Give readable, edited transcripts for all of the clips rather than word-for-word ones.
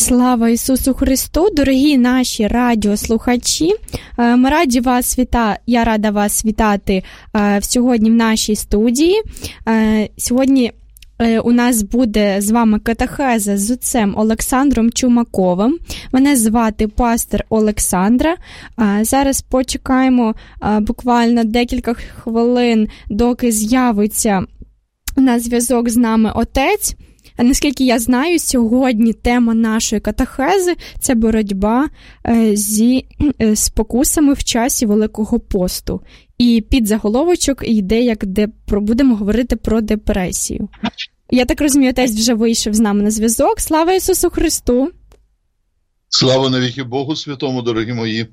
Слава Ісусу Христу, дорогі наші радіослухачі. Я рада вас вітати сьогодні в нашій студії. Сьогодні у нас буде з вами катехеза з отцем Олександром Чумаковим. Мене звати пастор Олександра. Зараз почекаємо буквально декілька хвилин, доки з'явиться на зв'язок з нами отець. Наскільки я знаю, сьогодні тема нашої катехези – це боротьба зі спокусами в часі Великого посту. І під заголовочок йде, будемо говорити про депресію. Я так розумію, отець вже вийшов з нами на зв'язок. Слава Ісусу Христу! Слава навіки Богу Святому, дорогі мої!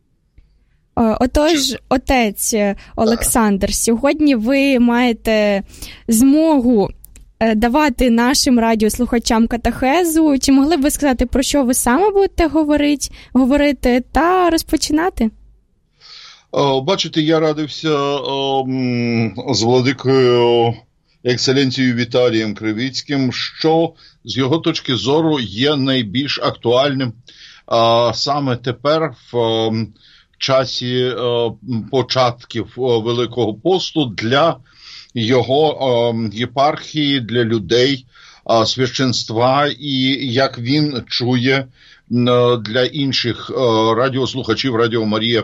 Отож, отець Олександр, сьогодні ви маєте змогу давати нашим радіослухачам катехезу. Чи могли б ви сказати, про що ви саме будете говорити та розпочинати? Бачите, я радився з владикою екселенцією Віталієм Кривицьким, що з його точки зору є найбільш актуальним саме тепер в часі початків Великого посту для його єпархії, для людей, священства, і як він чує для інших радіослухачів Радіо Марія.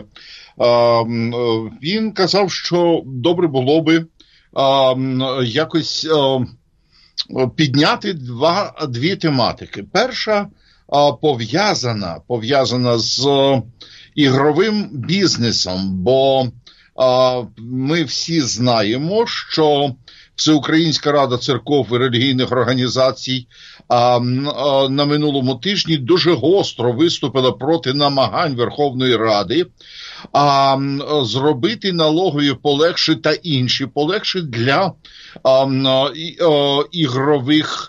Він казав, що добре було би якось підняти дві тематики. Перша пов'язана з ігровим бізнесом, бо ми всі знаємо, що Всеукраїнська рада церков і релігійних організацій на минулому тижні дуже гостро виступила проти намагань Верховної Ради зробити налогові полегші та інші полегші для ігрових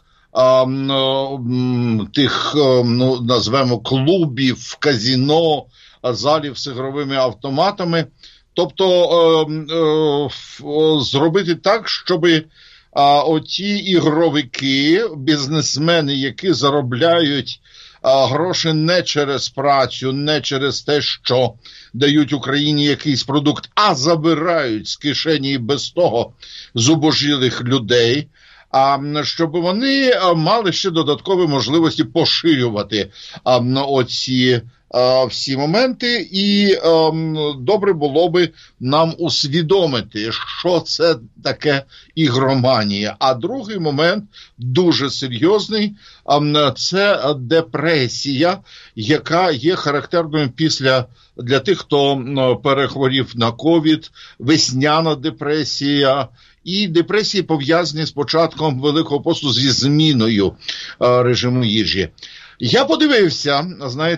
тих, назвемо, клубів, казино, залів з ігровими автоматами. Тобто зробити так, щоб оті ігровики, бізнесмени, які заробляють гроші не через працю, не через те, що дають Україні якийсь продукт, а забирають з кишені і без того зубожілих людей, щоб вони мали ще додаткові можливості поширювати оці всі моменти, і добре було би нам усвідомити, що це таке ігроманія. А другий момент, дуже серйозний, це депресія, яка є характерною для тих, хто перехворів на ковід, весняна депресія, і депресії пов'язані з початком Великого посту зі зміною режиму їжі. Я подивився,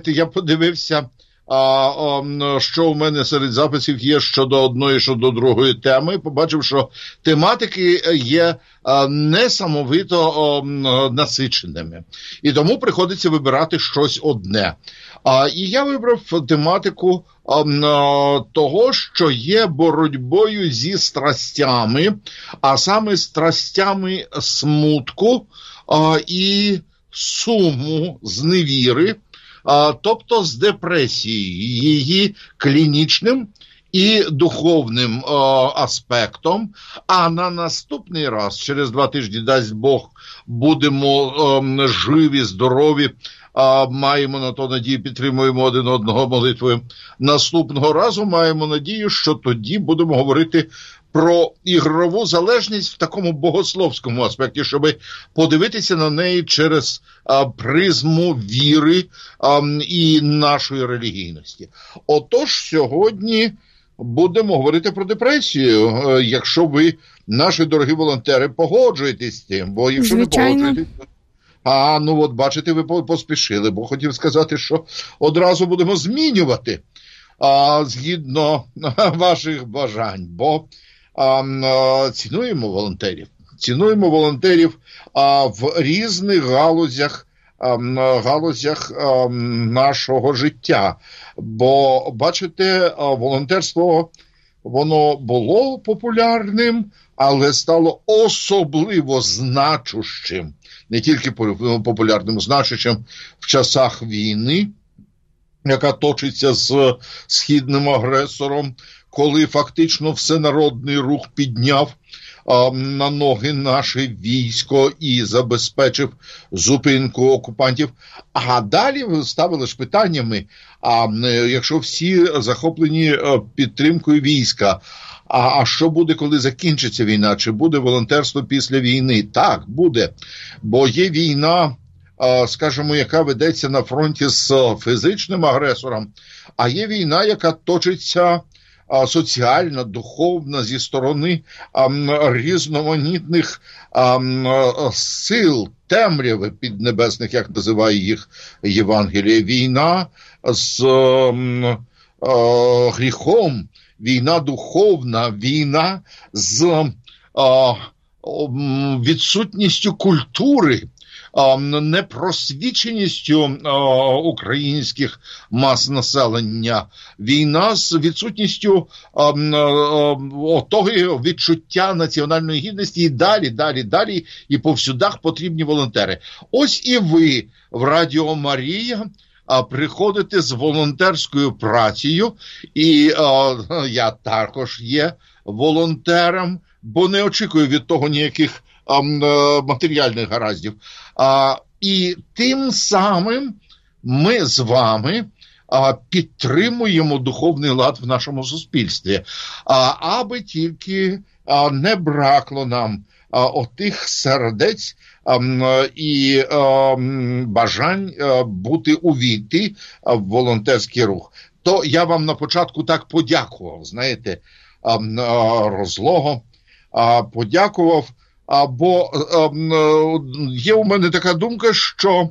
що в мене серед записів є щодо одної, щодо другої теми. Побачив, що тематики є несамовито насиченими. І тому приходиться вибирати щось одне. І я вибрав тематику того, що є боротьбою зі страстями, а саме страстями смутку і суму, зневіри, тобто з депресією, її клінічним і духовним аспектом. А на наступний раз, через 2 тижні, дасть Бог, будемо живі, здорові, маємо на то надію, підтримуємо один одного молитвою. Наступного разу маємо надію, що тоді будемо говорити про ігрову залежність в такому богословському аспекті, щоб подивитися на неї через призму віри і нашої релігійності. Отож, сьогодні будемо говорити про депресію, якщо ви, наші дорогі волонтери, погоджуєтесь з тим, бо якщо Звичайно. не погоджуєтесь... бачите, ви поспішили, бо хотів сказати, що одразу будемо змінювати згідно ваших бажань, бо цінуємо волонтерів в різних галузях нашого життя. Бо, бачите, волонтерство, воно було популярним, але стало особливо значущим, не тільки популярним, значущим в часах війни, яка точиться з східним агресором, коли фактично всенародний рух підняв на ноги наше військо і забезпечив зупинку окупантів. А далі ставили ж питаннями, якщо всі захоплені підтримкою війська, а що буде, коли закінчиться війна? Чи буде волонтерство після війни? Так, буде. Бо є війна, скажімо, яка ведеться на фронті з фізичним агресором, а є війна, яка точиться соціальна, духовна, зі сторони різноманітних сил, темряви піднебесних, як називає їх Євангеліє. Війна з гріхом, війна духовна, війна з відсутністю культури, непросвіченістю українських мас населення, війна з відсутністю того відчуття національної гідності і далі, і повсюдах потрібні волонтери. Ось і ви в Радіо Марія приходите з волонтерською працею, і я також є волонтером, бо не очікую від того ніяких матеріальних гараздів. І тим самим ми з вами підтримуємо духовний лад в нашому суспільстві, аби тільки не бракло нам отих сердець і бажань увійти в волонтерський рух. То я вам на початку так подякував, знаєте, розлого подякував, бо є у мене така думка, що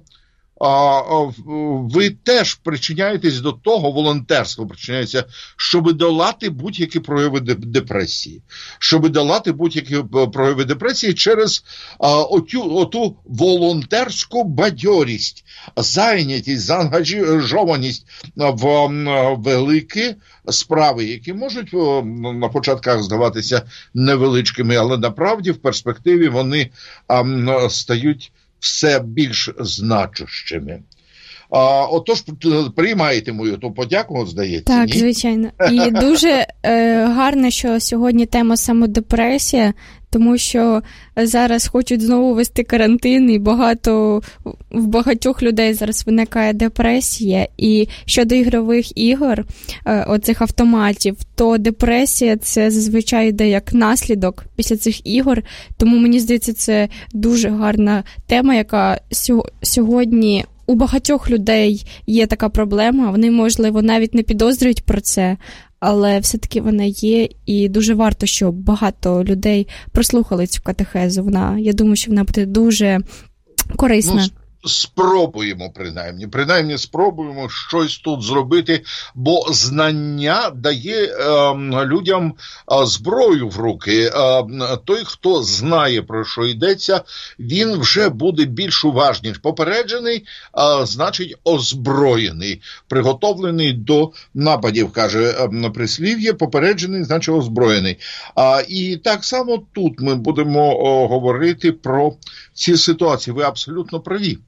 ви теж причиняєтесь до того, волонтерство причиняється, щоб долати будь-які прояви депресії. Щоб долати будь-які прояви депресії через оту волонтерську бадьорість, зайнятість, заангажованість в великі справи, які можуть на початках здаватися невеличкими, але направді в перспективі вони стають все більш значущими. Отож, приймаєте мою ту подяку, здається? Так, ні? Звичайно. І дуже гарно, що сьогодні тема саме депресія, тому що зараз хочуть знову ввести карантин, і в багатьох людей зараз виникає депресія. І щодо ігрових ігор, оцих автоматів, то депресія це зазвичай йде як наслідок після цих ігор. Тому мені здається, це дуже гарна тема, яка сьогодні у багатьох людей є така проблема. Вони, можливо, навіть не підозрюють про це, але все-таки вона є, і дуже варто, щоб багато людей прослухали цю катехезу. Я думаю, що вона буде дуже корисна. Спробуємо, принаймні спробуємо щось тут зробити, бо знання дає людям зброю в руки. Той, хто знає, про що йдеться, він вже буде більш уважний. Попереджений, значить озброєний. Приготовлений до нападів, каже прислів'я, попереджений, значить озброєний. І так само тут ми будемо говорити про ці ситуації. Ви абсолютно праві.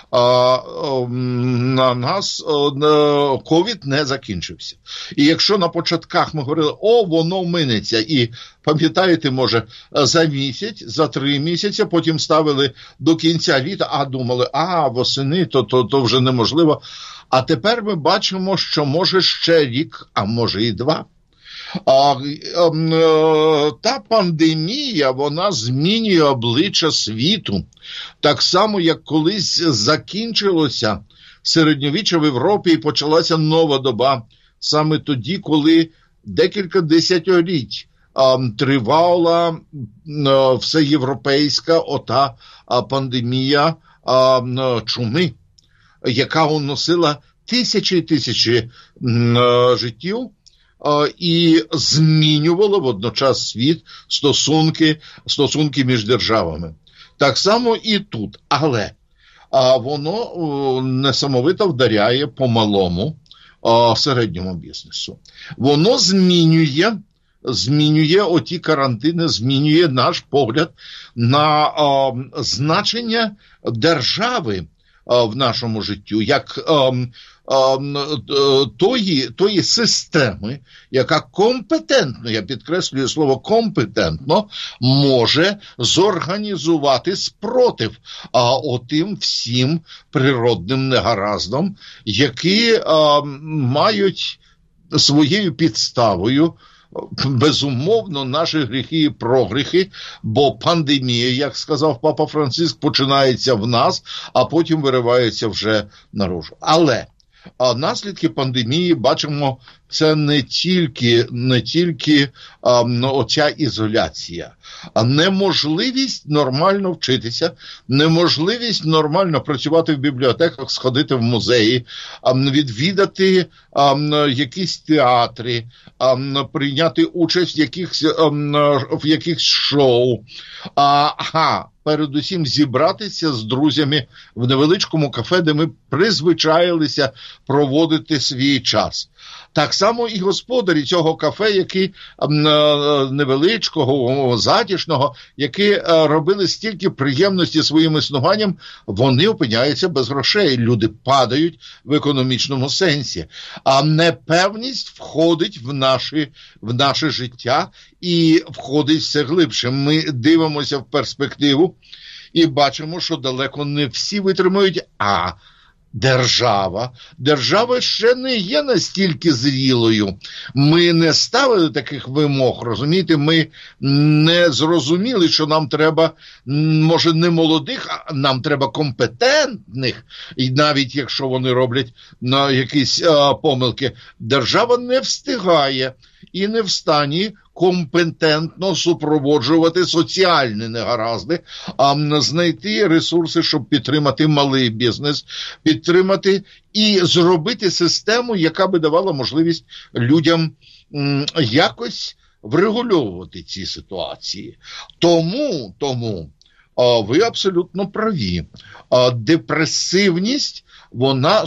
На нас ковід не закінчився. І якщо на початках ми говорили, воно минеться, і пам'ятаєте, може, за місяць, за 3 місяці, потім ставили до кінця літа, а думали, восени, то вже неможливо. А тепер ми бачимо, що може ще рік, а може і 2. Та пандемія, вона змінює обличчя світу. Так само, як колись закінчилося середньовіччя в Європі і почалася нова доба. Саме тоді, коли декілька десятиліть тривала всеєвропейська ота пандемія чуми, яка уносила тисячі і тисячі життів, і змінювало водночас світ, стосунки між державами. Так само і тут. Але воно несамовито вдаряє по малому середньому бізнесу. Воно змінює змінює оті карантини, змінює наш погляд на значення держави в нашому житті, як тої системи, яка компетентно, я підкреслюю слово компетентно, може зорганізувати спротив отим всім природним негараздам, які мають своєю підставою безумовно наші гріхи і прогріхи, бо пандемія, як сказав Папа Франциск, починається в нас, а потім виривається вже наружу. Але наслідки пандемії, бачимо, це не тільки оця ізоляція, а неможливість нормально вчитися, неможливість нормально працювати в бібліотеках, сходити в музеї, відвідати якісь театри, прийняти участь в якихось шоу, передусім зібратися з друзями в невеличкому кафе, де ми призвичаїлися проводити свій час. Так само і господарі цього кафе, які невеличкого, затишного, які робили стільки приємності своїм існуванням, вони опиняються без грошей. Люди падають в економічному сенсі. А непевність входить в наше життя і входить все глибше. Ми дивимося в перспективу і бачимо, що далеко не всі витримують, Держава ще не є настільки зрілою. Ми не ставили таких вимог, розумієте? Ми не зрозуміли, що нам треба, може, не молодих, а нам треба компетентних. І навіть якщо вони роблять якісь помилки, держава не встигає і не в стані компетентно супроводжувати соціальні негаразди, знайти ресурси, щоб підтримати малий бізнес, підтримати і зробити систему, яка би давала можливість людям якось врегульовувати ці ситуації. Тому ви абсолютно праві. Депресивність, вона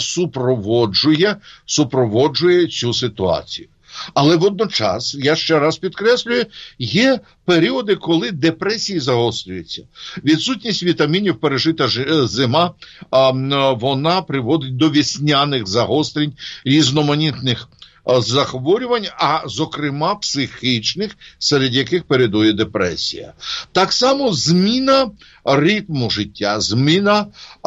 супроводжує цю ситуацію. Але водночас, я ще раз підкреслюю, є періоди, коли депресії загострюються. Відсутність вітамінів, пережита зима, вона приводить до весняних загострень, різноманітних захворювань, а зокрема психічних, серед яких передує депресія. Так само зміна ритму життя, зміна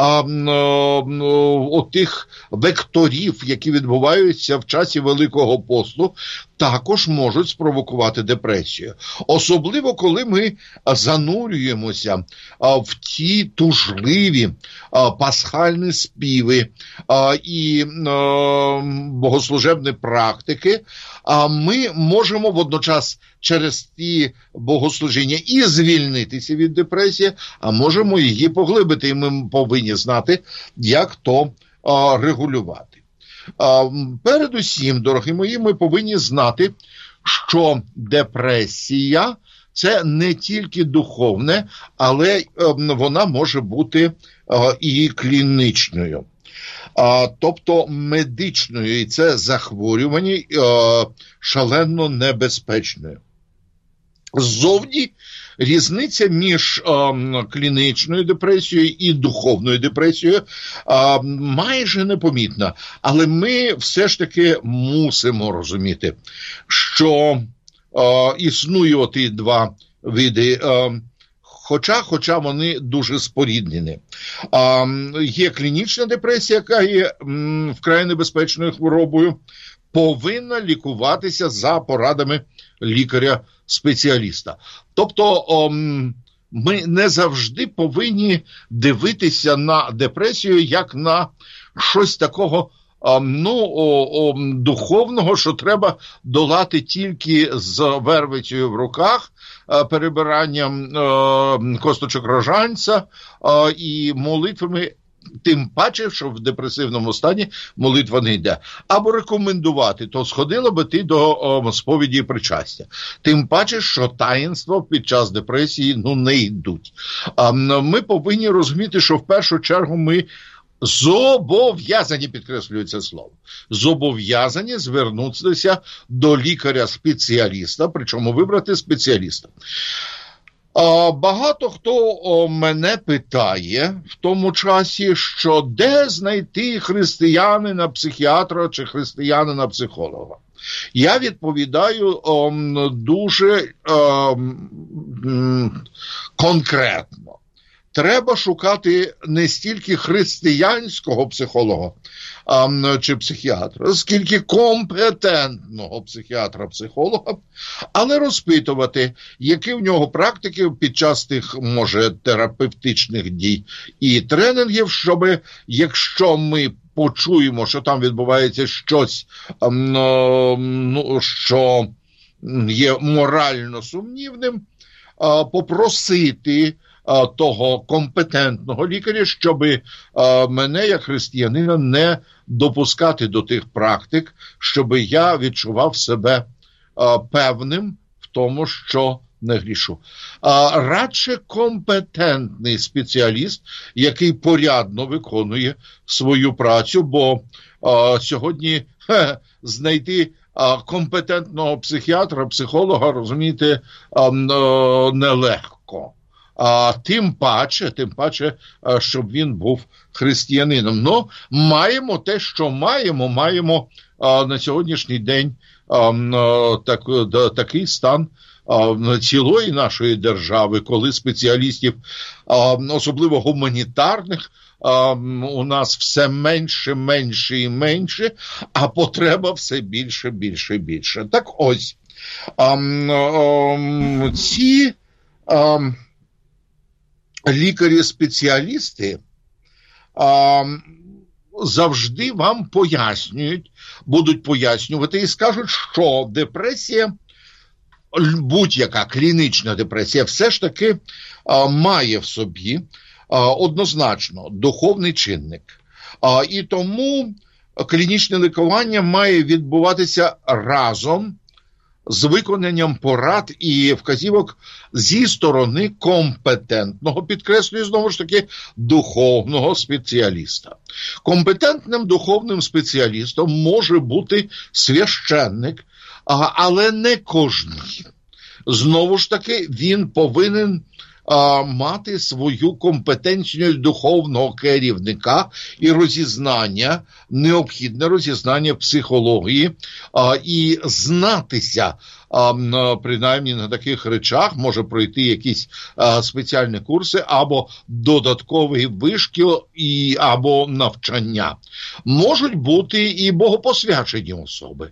отих векторів, які відбуваються в часі Великого посту, також можуть спровокувати депресію. Особливо, коли ми занурюємося в ті тужливі пасхальні співи і богослужебні практики, ми можемо водночас через ті богослужіння і звільнитися від депресії, а можемо її поглибити, і ми повинні знати, як то регулювати. Передусім, дорогі мої, ми повинні знати, що депресія – це не тільки духовне, але вона може бути і клінічною. Тобто медичною, і це захворювання шалено небезпечною. Ззовні різниця між клінічною депресією і духовною депресією майже непомітна. Але ми все ж таки мусимо розуміти, що існують оті два види, хоча вони дуже споріднені. Є клінічна депресія, яка є вкрай небезпечною хворобою, повинна лікуватися за порадами лікаря-спеціаліста. Тобто ми не завжди повинні дивитися на депресію як на щось такого духовного, що треба долати тільки з вервицею в руках, перебиранням косточок рожанця і молитвами. Тим паче, що в депресивному стані молитва не йде. Або рекомендувати, то сходила би ти до сповіді і причастя. Тим паче, що таїнства під час депресії не йдуть. Ми повинні розуміти, що в першу чергу ми зобов'язані, підкреслюю це слово, зобов'язані звернутися до лікаря-спеціаліста, причому вибрати спеціаліста. Багато хто мене питає в тому часі, що де знайти християнина-психіатра чи християнина-психолога. Я відповідаю дуже конкретно. Треба шукати не стільки християнського психолога чи психіатра, скільки компетентного психіатра-психолога, але розпитувати, які в нього практики під час тих, може, терапевтичних дій і тренінгів, щоб, якщо ми почуємо, що там відбувається щось, що є морально сумнівним, попросити того компетентного лікаря, щоб мене, як християнина, не допускати до тих практик, щоб я відчував себе певним в тому, що не грішу. Радше компетентний спеціаліст, який порядно виконує свою працю, бо сьогодні знайти компетентного психіатра, психолога, розумієте, нелегко. Тим паче, щоб він був християнином. Ну, маємо те, що маємо. Маємо на сьогоднішній день такий стан цілої нашої держави, коли спеціалістів, особливо гуманітарних, у нас все менше і менше, а потреба все більше і більше. Так ось, ці лікарі-спеціалісти завжди вам будуть пояснювати і скажуть, що депресія, будь-яка клінічна депресія, все ж таки має в собі однозначно духовний чинник. І тому клінічне лікування має відбуватися разом з виконанням порад і вказівок зі сторони компетентного, підкреслюю знову ж таки, духовного спеціаліста. Компетентним духовним спеціалістом може бути священник, але не кожний. Знову ж таки, він повинен мати свою компетенцію духовного керівника і розізнання, необхідне розізнання психології, і знатися, принаймні на таких речах, може пройти якісь спеціальні курси або додатковий вишкіл, або навчання. Можуть бути і богопосвячені особи,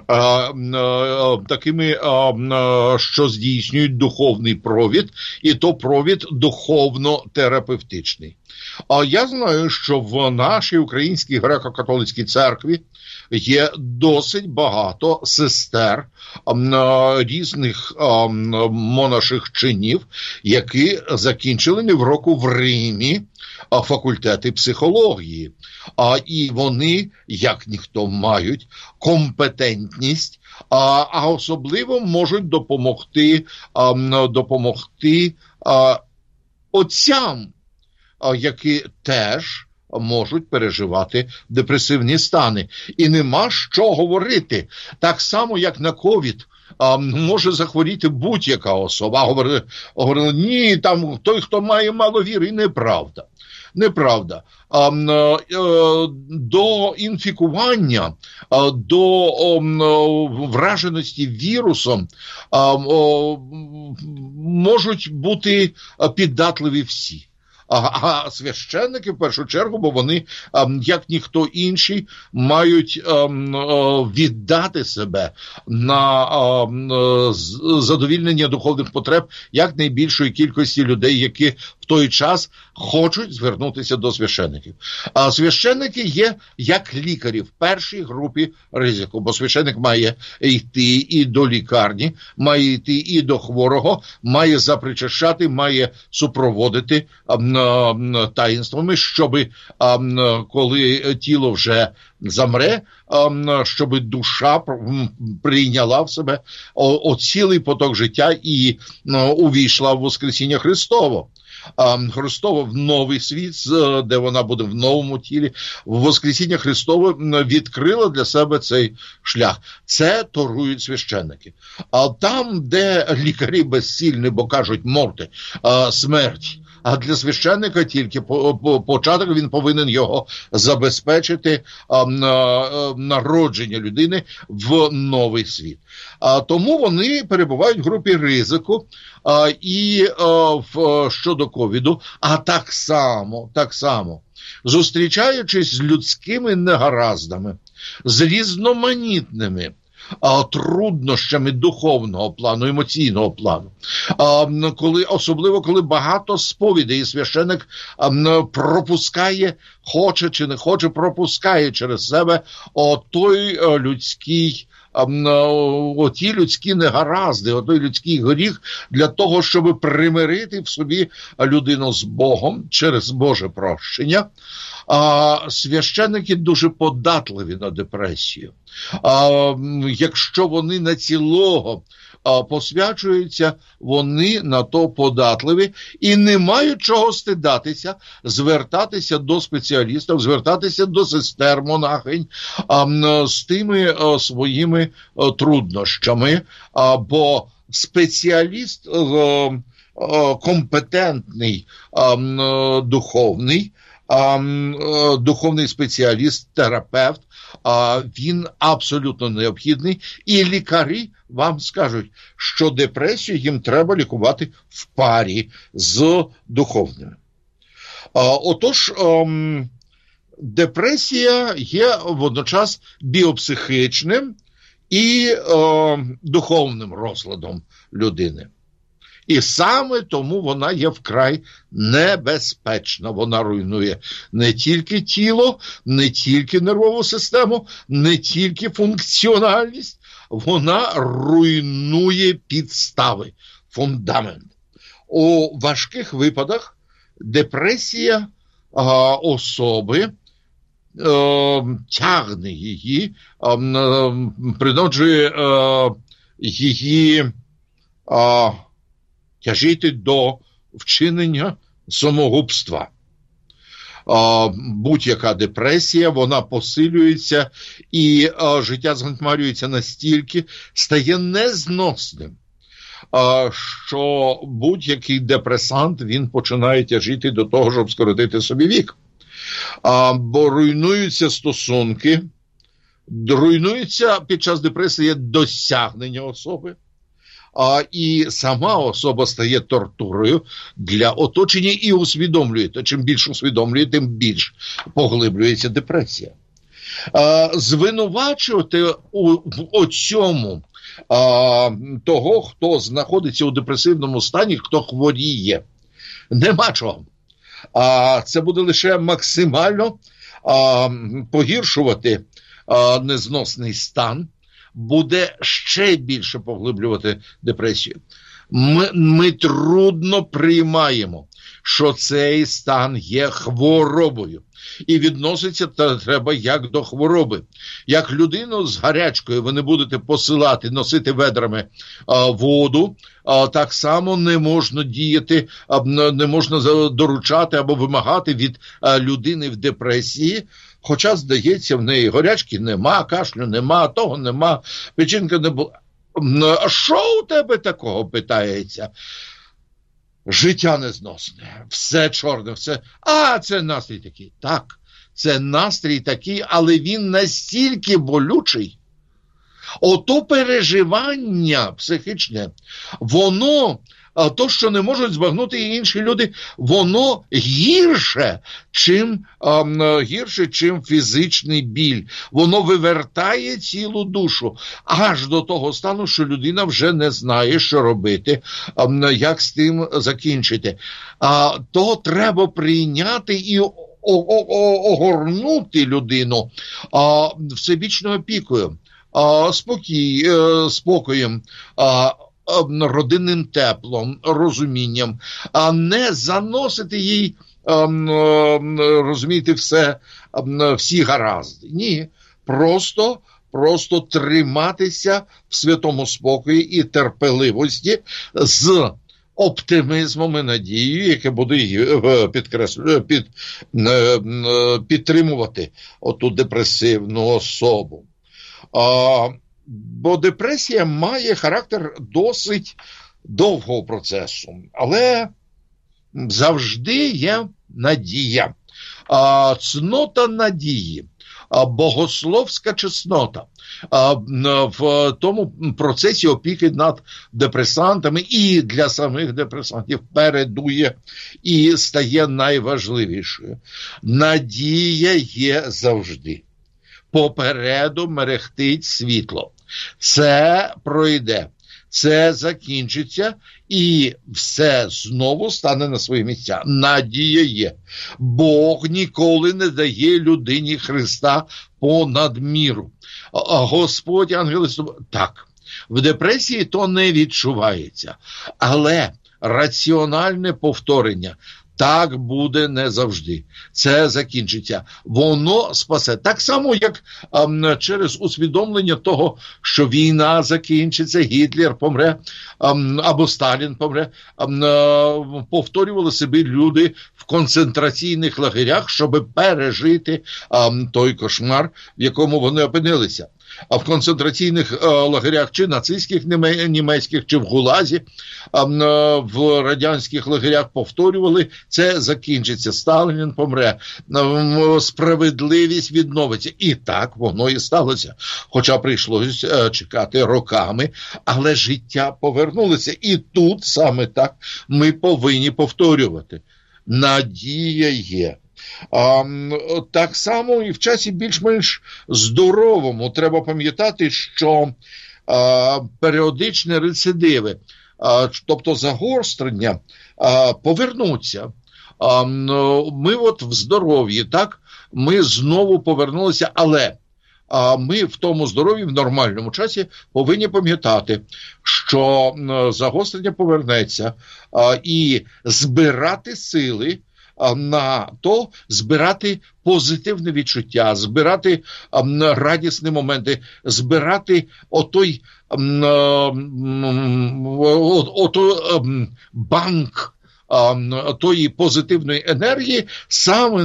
такими, що здійснюють духовний провід, і то провід духовно-терапевтичний. Я знаю, що в нашій Українській греко-католицькій церкві є досить багато сестер різних моначих чинів, які закінчили не в року в Римі факультети психології. І вони, як ніхто, мають компетентність, а особливо можуть допомогти отцям, які теж можуть переживати депресивні стани. І нема що говорити. Так само, як на ковід, може захворіти будь-яка особа. Говорили, ні, там той, хто має мало віри, неправда. Неправда. До інфікування, до враженості вірусом можуть бути піддатливі всі. А священники, в першу чергу, бо вони, як ніхто інший, мають віддати себе на задовільнення духовних потреб як найбільшої кількості людей, які в той час хочуть звернутися до священників. А священники є як лікарі в першій групі ризику, бо священник має йти і до лікарні, має йти і до хворого, має запричащати, має супроводити таїнствами, щоб коли тіло вже замре, щоб душа прийняла в себе цілий поток життя і увійшла в Воскресіння Христово. Христова в новий світ, де вона буде в новому тілі. Воскресіння Христове відкрило для себе цей шлях. Це торують священники. А там, де лікарі безсильні, бо кажуть морти, смерть, а для священника тільки початок, він повинен його забезпечити, народження людини в новий світ. Тому вони перебувають в групі ризику і щодо ковіду, а так само, зустрічаючись з людськими негараздами, з різноманітними труднощами духовного плану, емоційного плану. Особливо, коли багато сповідей, і священик пропускає, хоче чи не хоче, пропускає через себе оті людські негаразди, отой людський гріх, для того, щоб примирити в собі людину з Богом через Боже прощення. Священники дуже податливі на депресію. Якщо вони на цілого посвячуються, вони на то податливі і не мають чого стидатися, звертатися до спеціалістів, звертатися до сестер монахинь з тими своїми труднощами, бо спеціаліст компетентний, духовний спеціаліст, терапевт, він абсолютно необхідний, і лікарі вам скажуть, що депресію їм треба лікувати в парі з духовними. Отож, депресія є водночас біопсихічним і духовним розладом людини. І саме тому вона є вкрай небезпечна. Вона руйнує не тільки тіло, не тільки нервову систему, не тільки функціональність, вона руйнує підстави, фундамент. У важких випадках депресія особи тягне її, принуджує її тяжіти до вчинення самогубства. Будь-яка депресія, вона посилюється, і життя згантмарюється настільки, стає незносним, що будь-який депресант, він починає тяжіти до того, щоб скоротити собі вік. Бо руйнуються стосунки, руйнується під час депресії досягнення особи, і сама особа стає тортурою для оточення і усвідомлює. Чим більше усвідомлює, тим більш поглиблюється депресія. Звинувачувати у цьому того, хто знаходиться у депресивному стані, хто хворіє, нема чого. Це буде лише максимально погіршувати незносний стан, буде ще більше поглиблювати депресію. Ми трудно приймаємо, що цей стан є хворобою. І відноситься треба як до хвороби. Як людину з гарячкою ви не будете посилати, носити ведрами воду, так само не можна діяти, не можна доручати або вимагати від людини в депресії, хоча, здається, в неї гарячки нема, кашлю нема, того нема, печінка не була. А що у тебе такого, питається? Життя незносне, все чорне, все. Це настрій такий. Так, це настрій такий, але він настільки болючий. Ото переживання психічне, воно, то, що не можуть збагнути інші люди, воно гірше, чим фізичний біль. Воно вивертає цілу душу, аж до того стану, що людина вже не знає, що робити, як з тим закінчити. То треба прийняти і огорнути людину всебічною опікою, спокоєм, родинним теплом, розумінням, а не заносити їй, розумієте, всі гаразди. Ні, просто триматися в святому спокої і терпеливості з оптимізмом і надією, яке буде підтримувати оту депресивну особу. Бо депресія має характер досить довгого процесу, але завжди є надія. Цнота надії, богословська чеснота в тому процесі опіки над депресантами і для самих депресантів передує і стає найважливішою. Надія є завжди. Попереду мерехтить світло. Це пройде. Це закінчиться, і все знову стане на свої місця. Надія є. Бог ніколи не дає людині Христа понад міру. Господь, ангели, так, в депресії то не відчувається. Але раціональне повторення так буде не завжди. Це закінчиться. Воно спасе. Так само, як через усвідомлення того, що війна закінчиться, Гітлер помре, або Сталін помре, повторювали собі люди в концентраційних лагерях, щоб пережити той кошмар, в якому вони опинилися. А в концентраційних лагерях, чи нацистських німецьких, чи в ГУЛАЗі, в радянських лагерях повторювали, це закінчиться, Сталін помре, справедливість відновиться. І так воно і сталося. Хоча прийшлося чекати роками, але життя повернулося. І тут саме так ми повинні повторювати. Надія є. Так само і в часі більш-менш здоровому треба пам'ятати, що періодичні рецидиви, тобто загострення, повернуться. Ми от в здоров'ї, так, ми знову повернулися, але ми в тому здоров'ї, в нормальному часі повинні пам'ятати, що загострення повернеться, і збирати сили на то, збирати позитивне відчуття, збирати радісні моменти, збирати отой банк тої позитивної енергії саме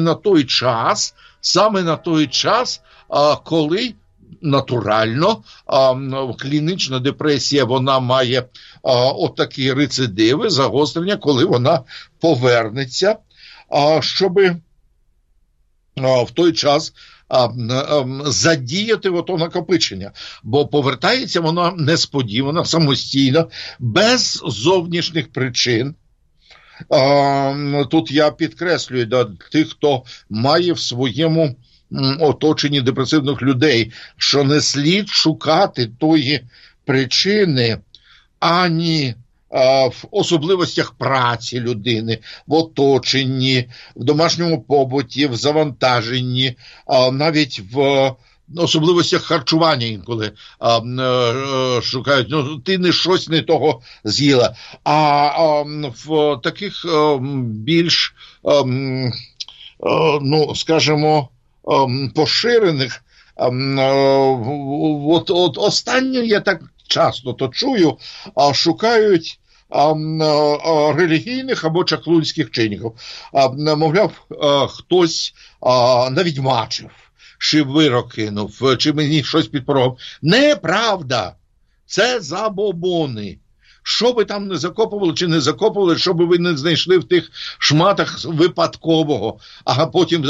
на той час, коли натурально клінічна депресія, вона має отакі рецидиви, загострення, коли вона повернеться, щоб в той час задіяти ото накопичення. Бо повертається вона несподівано, самостійно, без зовнішніх причин. Тут я підкреслюю для тих, хто має в своєму оточенні депресивних людей, що не слід шукати тої причини ані в особливостях праці людини, в оточенні, в домашньому побуті, в завантаженні, навіть в особливостях харчування інколи шукають. Ну, ти не щось не того з'їла. А в таких більш, ну, скажімо, поширених, от останнє я так часто то чую, шукають релігійних або чаклунських чинників. Мовляв, хтось навідьмачив, чи вирок кинув, чи мені щось підпорогав. Неправда! Це забобони. Що ви там не закопували чи не закопували, що би ви не знайшли в тих шматах випадкового, а потім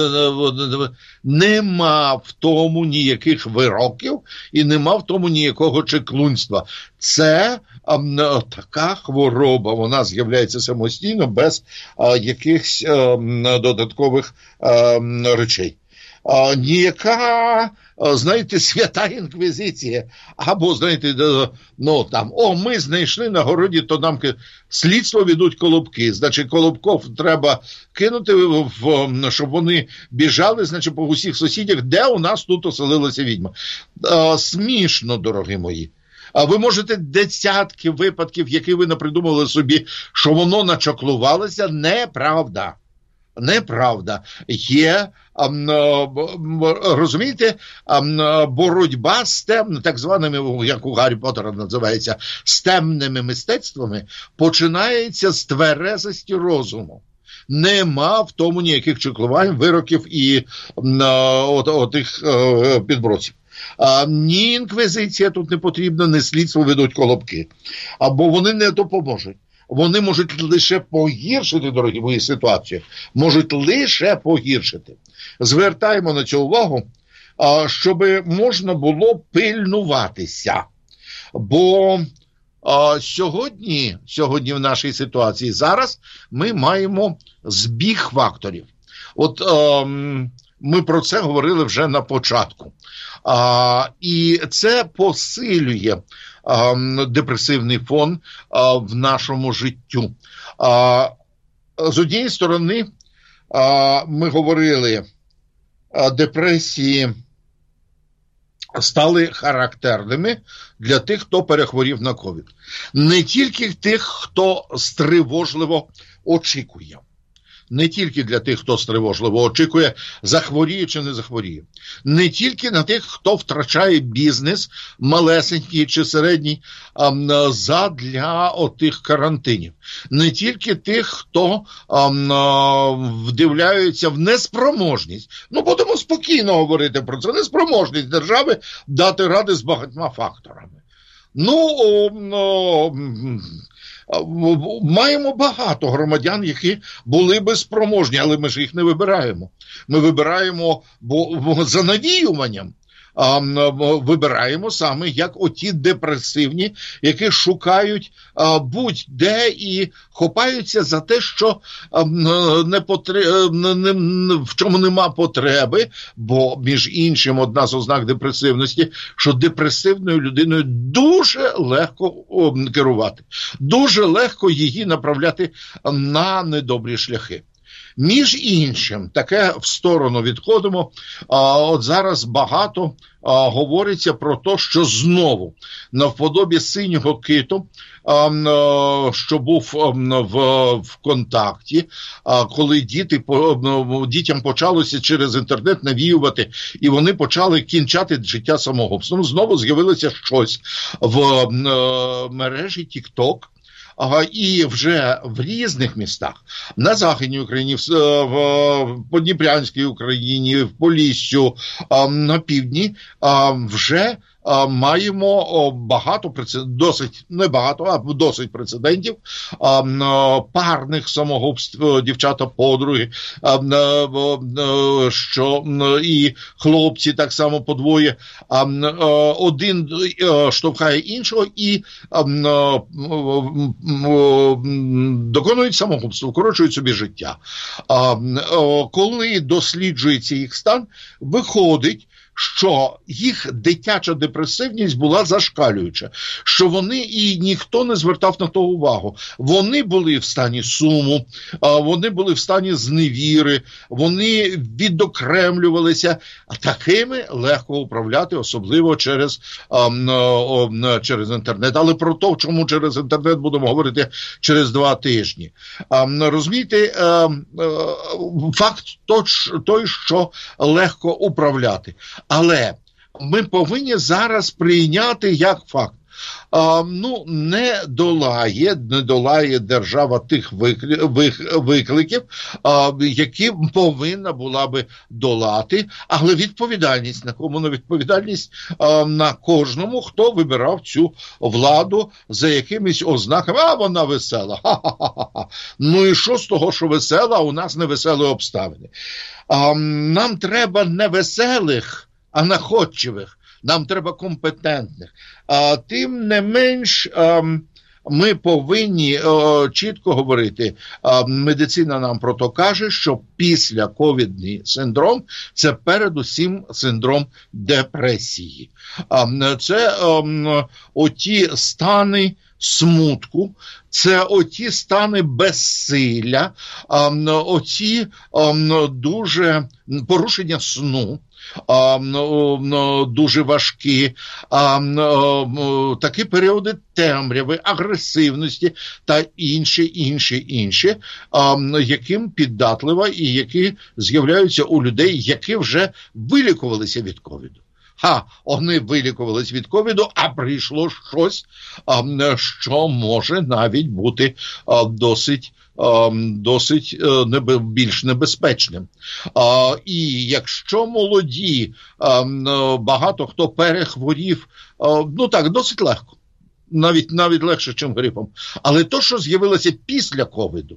нема в тому ніяких вироків і нема в тому ніякого чаклунства. Це така хвороба, вона з'являється самостійно, без якихось додаткових речей. Ніяка, знаєте, свята інквізиція, або, знаєте, ну, там, ми знайшли на городі, то нам слідство ведуть колобки, значить, колобков треба кинути, щоб вони біжали, значить, по усіх сусідях, де у нас тут оселилася відьма. Смішно, дорогі мої. Ви можете десятки випадків, які ви напридумали собі, що воно начаклувалося, неправда. Неправда. Є, розумієте, боротьба з темними, так званими, як у Гаррі Поттера називається, з темними мистецтвами, починається з тверезості розуму. Нема в тому ніяких чеклувань, вироків і отих підбросів. Ні інквізиція тут не потрібна, ні слідство ведуть колобки. Або вони не допоможуть. Вони можуть лише погіршити, дорогі мої, ситуацію. Можуть лише погіршити. Звертаємо на це увагу, щоб можна було пильнуватися. Бо сьогодні в нашій ситуації зараз ми маємо збіг факторів. От ми про це говорили вже на початку. І це посилює депресивний фон в нашому життю. З однієї сторони, ми говорили, депресії стали характерними для тих, хто перехворів на ковід. Не тільки тих, хто стривожливо очікує. Не тільки для тих, хто стривожливо очікує, захворіє чи не захворіє. Не тільки на тих, хто втрачає бізнес, малесенький чи середній, задля отих карантинів. Не тільки тих, хто вдивляються в неспроможність. Будемо спокійно говорити про це. Неспроможність держави дати ради з багатьма факторами. Маємо багато громадян, які були би спроможні, але ми ж їх не вибираємо. Ми вибираємо за навіюванням. Вибираємо саме як оті депресивні, які шукають будь-де і хопаються за те, що в чому нема потреби, бо, між іншим, одна з ознак депресивності, що депресивною людиною дуже легко керувати, дуже легко її направляти на недобрі шляхи. Між іншим, таке в сторону відходимо, от зараз багато говориться про те, що знову навподобі синього киту, що був в контакті, коли дітям почалося через інтернет навіювати, і вони почали кінчати життя самогубством. Знову з'явилося щось в мережі TikTok, і вже в різних містах, на Західній Україні, в Подніпрянській Україні, в Поліссю, на півдні, вже маємо досить прецедентів парних самогубств, дівчата-подруги, що і хлопці так само подвоє, один штовхає іншого і доконують самогубство, вкорочують собі життя. Коли досліджується їх стан, виходить, що їх дитяча депресивність була зашкалююча, що вони, і ніхто не звертав на то увагу. Вони були в стані суму, вони були в стані зневіри, вони відокремлювалися. А такими легко управляти, особливо через інтернет. Але про те, чому через інтернет, будемо говорити через 2 тижні. Розумієте, факт той, що легко управляти. Але ми повинні зараз прийняти як факт. Не долає держава тих викликів, які повинна була би долати, але відповідальність на кому? Відповідальність на кожному, хто вибирав цю владу за якимись ознаками. Вона весела. Ха-ха-ха. І що з того, що весела, а у нас невеселі обставини? Нам треба не веселих, а находчивих. Нам треба компетентних. Тим не менш, ми повинні чітко говорити, медицина нам про то каже, що післяковідний синдром – це передусім синдром депресії. Це оті стани смутку, це оті стани безсилля, оті дуже порушення сну, дуже важкі, такі періоди темряви, агресивності та інші, яким піддатлива і які з'являються у людей, які вже вилікувалися від ковіду. Вони вилікувались від ковіду, а прийшло щось, що може навіть бути досить більш небезпечним. І якщо молоді, багато хто перехворів, досить легко. Навіть легше, ніж грипом. Але то, що з'явилося після ковіду,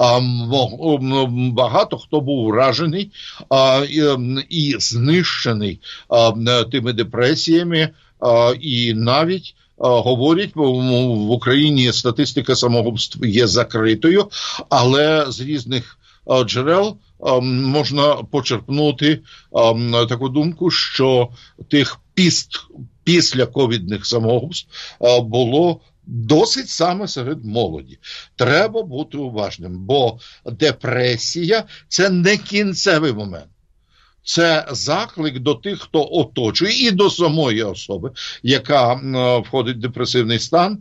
багато хто був вражений і знищений тими депресіями, і навіть говорять, в Україні статистика самогубств є закритою, але з різних джерел можна почерпнути таку думку, що тих після ковідних самогубств було досить саме серед молоді. Треба бути уважним, бо депресія – це не кінцевий момент. Це заклик до тих, хто оточує, і до самої особи, яка входить в депресивний стан,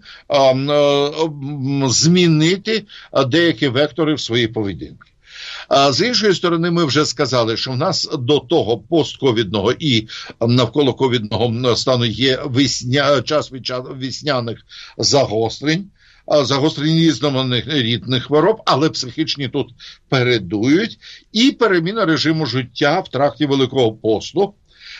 змінити деякі вектори в своїй поведінці. З іншої сторони, ми вже сказали, що в нас до того постковідного і навколо ковідного стану є час від часу весняних загострень різноманітних хвороб, але психічні тут передують, і переміна режиму життя в тракті Великого посту,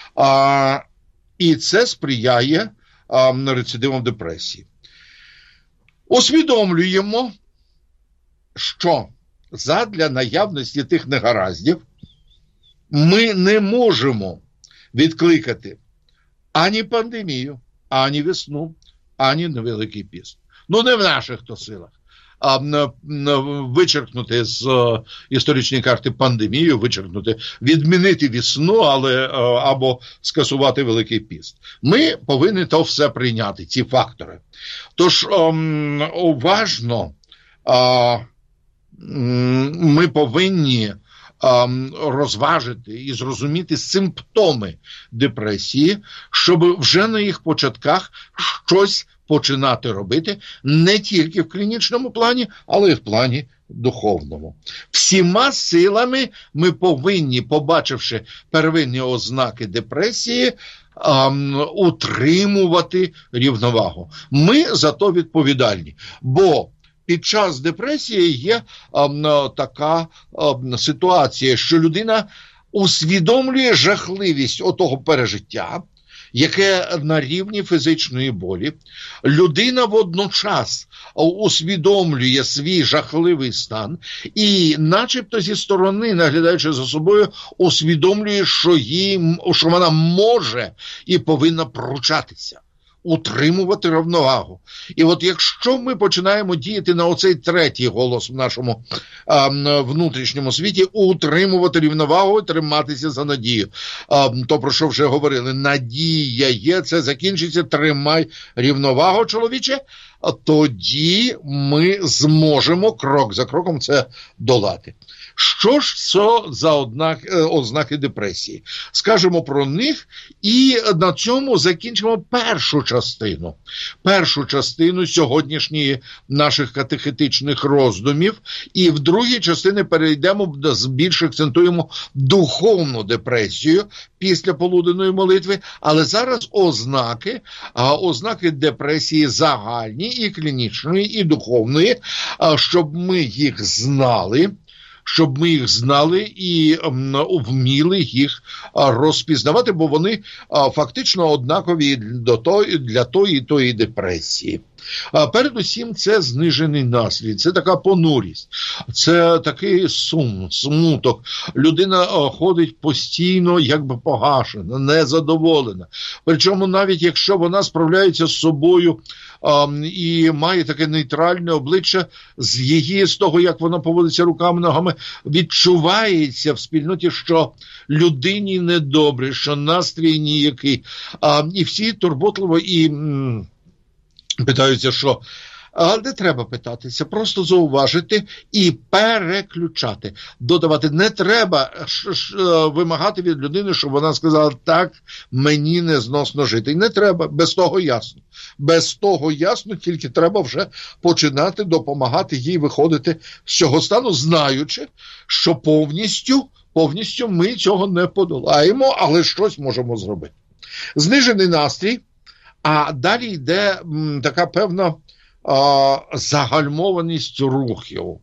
і це сприяє рецидивам депресії. Усвідомлюємо, що задля наявності тих негараздів ми не можемо відкликати ані пандемію, ані весну, ані Великий піст. Не в наших то силах. Вичеркнути з історичної карти пандемію, відмінити весну, або скасувати Великий піст. Ми повинні то все прийняти, ці фактори. Тож уважно ми повинні розважити і зрозуміти симптоми депресії, щоб вже на їх початках щось починати робити не тільки в клінічному плані, але й в плані духовному. Всіма силами ми повинні, побачивши первинні ознаки депресії, утримувати рівновагу. Ми за то відповідальні, бо під час депресії є така ситуація, що людина усвідомлює жахливість отого пережиття, яке на рівні фізичної болі. Людина водночас усвідомлює свій жахливий стан і начебто зі сторони, наглядаючи за собою, усвідомлює, що вона може і повинна пручатися, утримувати рівновагу. І от якщо ми починаємо діяти на оцей третій голос в нашому внутрішньому світі, утримувати рівновагу і триматися за надію. То, про що вже говорили, надія є, це закінчиться, тримай рівновагу, чоловіче, тоді ми зможемо крок за кроком це долати. Що ж це за ознаки депресії? Скажемо про них і на цьому закінчимо першу частину сьогоднішньої наших катехетичних роздумів, і в другій частині перейдемо, більше акцентуємо духовну депресію після полуденної молитви, але зараз ознаки депресії загальні і клінічної, і духовної, щоб ми їх знали, і вміли їх розпізнавати, бо вони фактично однакові для тої депресії. Передусім, це знижений настрій, це така понурість, це такий смуток. Людина ходить постійно, якби погашена, незадоволена. Причому навіть якщо вона справляється з собою і має таке нейтральне обличчя, з того, як вона поводиться руками, ногами, відчувається в спільноті, що людині недобре, що настрій ніякий. І всі турботливо і питаються, що Не треба питатися, просто зауважити і переключати, додавати. Не треба вимагати від людини, щоб вона сказала, так, мені незносно жити. Не треба, без того ясно. Без того ясно, тільки треба вже починати допомагати їй виходити з цього стану, знаючи, що повністю ми цього не подолаємо, але щось можемо зробити. Знижений настрій, а далі йде така певна загальмованість рухів,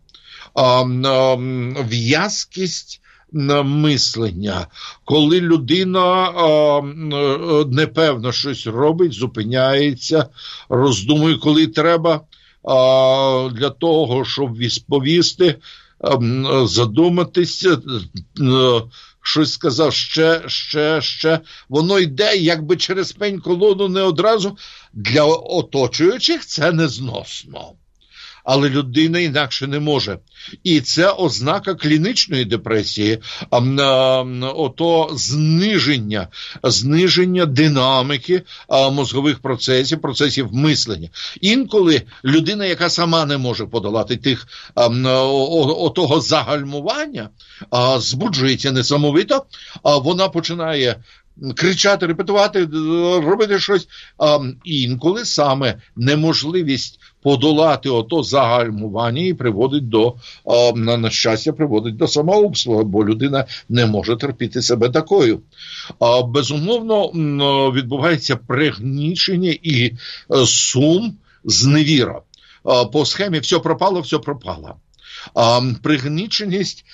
в'язкість мислення, коли людина непевно щось робить, зупиняється, роздумує, коли треба для того, щоб відповісти, задуматися, щось сказав, ще. Воно йде, якби через пень-колоду, не одразу. Для оточуючих це незносно. Але людина інакше не може. І це ознака клінічної депресії, ото зниження динаміки мозгових процесів мислення. Інколи людина, яка сама не може подолати отого загальмування, збуджується несамовито, вона починає кричати, репетувати, робити щось. Інколи саме неможливість подолати ото загальмування і приводить на щастя, приводить до самогубства, бо людина не може терпіти себе такою. Безумовно, відбувається пригнічення і сум, зневіра. По схемі все пропало. Пригніченість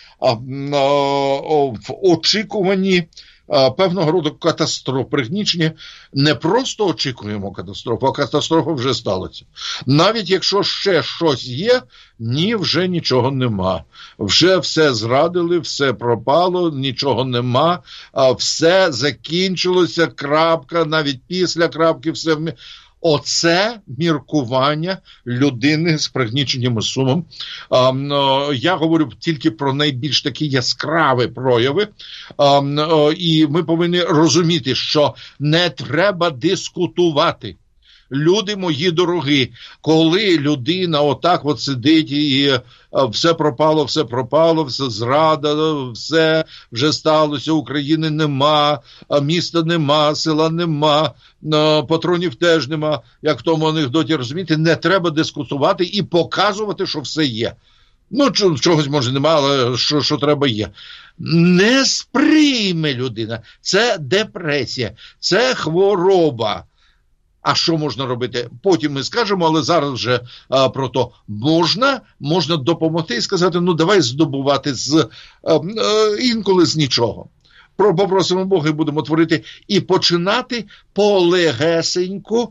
в очікуванні певного роду катастроф, пригнічення. Не просто очікуємо катастрофу, а катастрофа вже сталася. Навіть якщо ще щось є, вже нічого нема. Вже все зрадили, все пропало, нічого нема, все закінчилося, крапка, навіть після крапки все. Оце міркування людини з пригніченням і сумом. Я говорю тільки про найбільш такі яскраві прояви. І ми повинні розуміти, що не треба дискутувати. Люди мої дорогі, коли людина отак от сидить і все пропало, все зрада, все вже сталося, України нема, міста нема, села нема, патронів теж нема, як в тому анекдоті, розумієте, не треба дискутувати і показувати, що все є. Чогось може нема, але що треба є. Не сприйме людина. Це депресія, це хвороба. А що можна робити? Потім ми скажемо, але зараз вже про то. Можна допомогти і сказати, давай здобувати інколи з нічого. Попросимо Бога і будемо творити. І починати полегесенько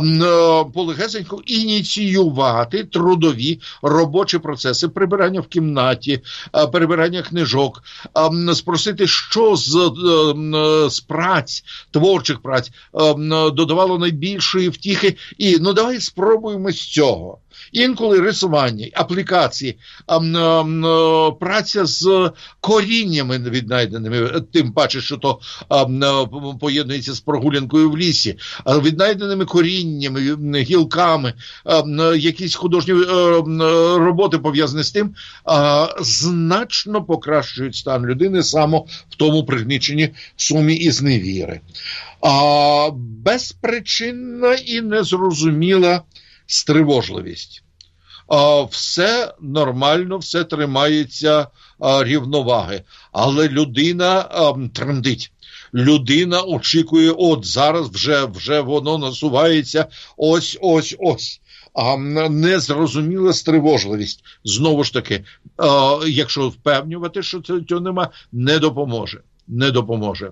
ініціювати трудові робочі процеси, прибирання в кімнаті, перебирання книжок, спросити, що з праць, творчих праць, додавало найбільшої втіхи. І давай спробуємо з цього. Інколи рисування, аплікації, праця з коріннями віднайденими, тим паче, що то поєднується з прогулянкою в лісі, віднайденими коріннями, гілками, якісь художні роботи пов'язані з тим, значно покращують стан людини саме в тому пригніченні, сумі і зневіри. Безпричинна і незрозуміла стривожливість. Все нормально, все тримається рівноваги, але людина трендить. Людина очікує, от зараз вже воно насувається, ось. Незрозуміла стривожливість. Знову ж таки, якщо впевнювати, що цього нема, не допоможе.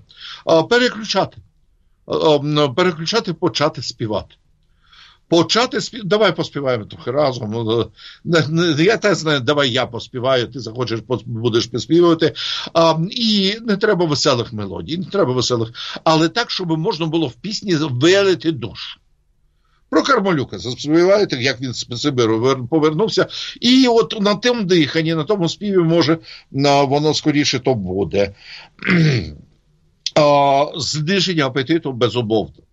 Переключати, почати співати. Давай поспіваємо трохи разом. Я теж знаю, давай я поспіваю, ти захочеш, будеш поспівувати. І не треба веселих мелодій, але так, щоб можна було в пісні вилити душу. Про Кармелюка заспіваєте, як він з Сибиру повернувся. І от на тому диханні, на тому співі, може, воно скоріше то буде. Зниження апетиту безумовно.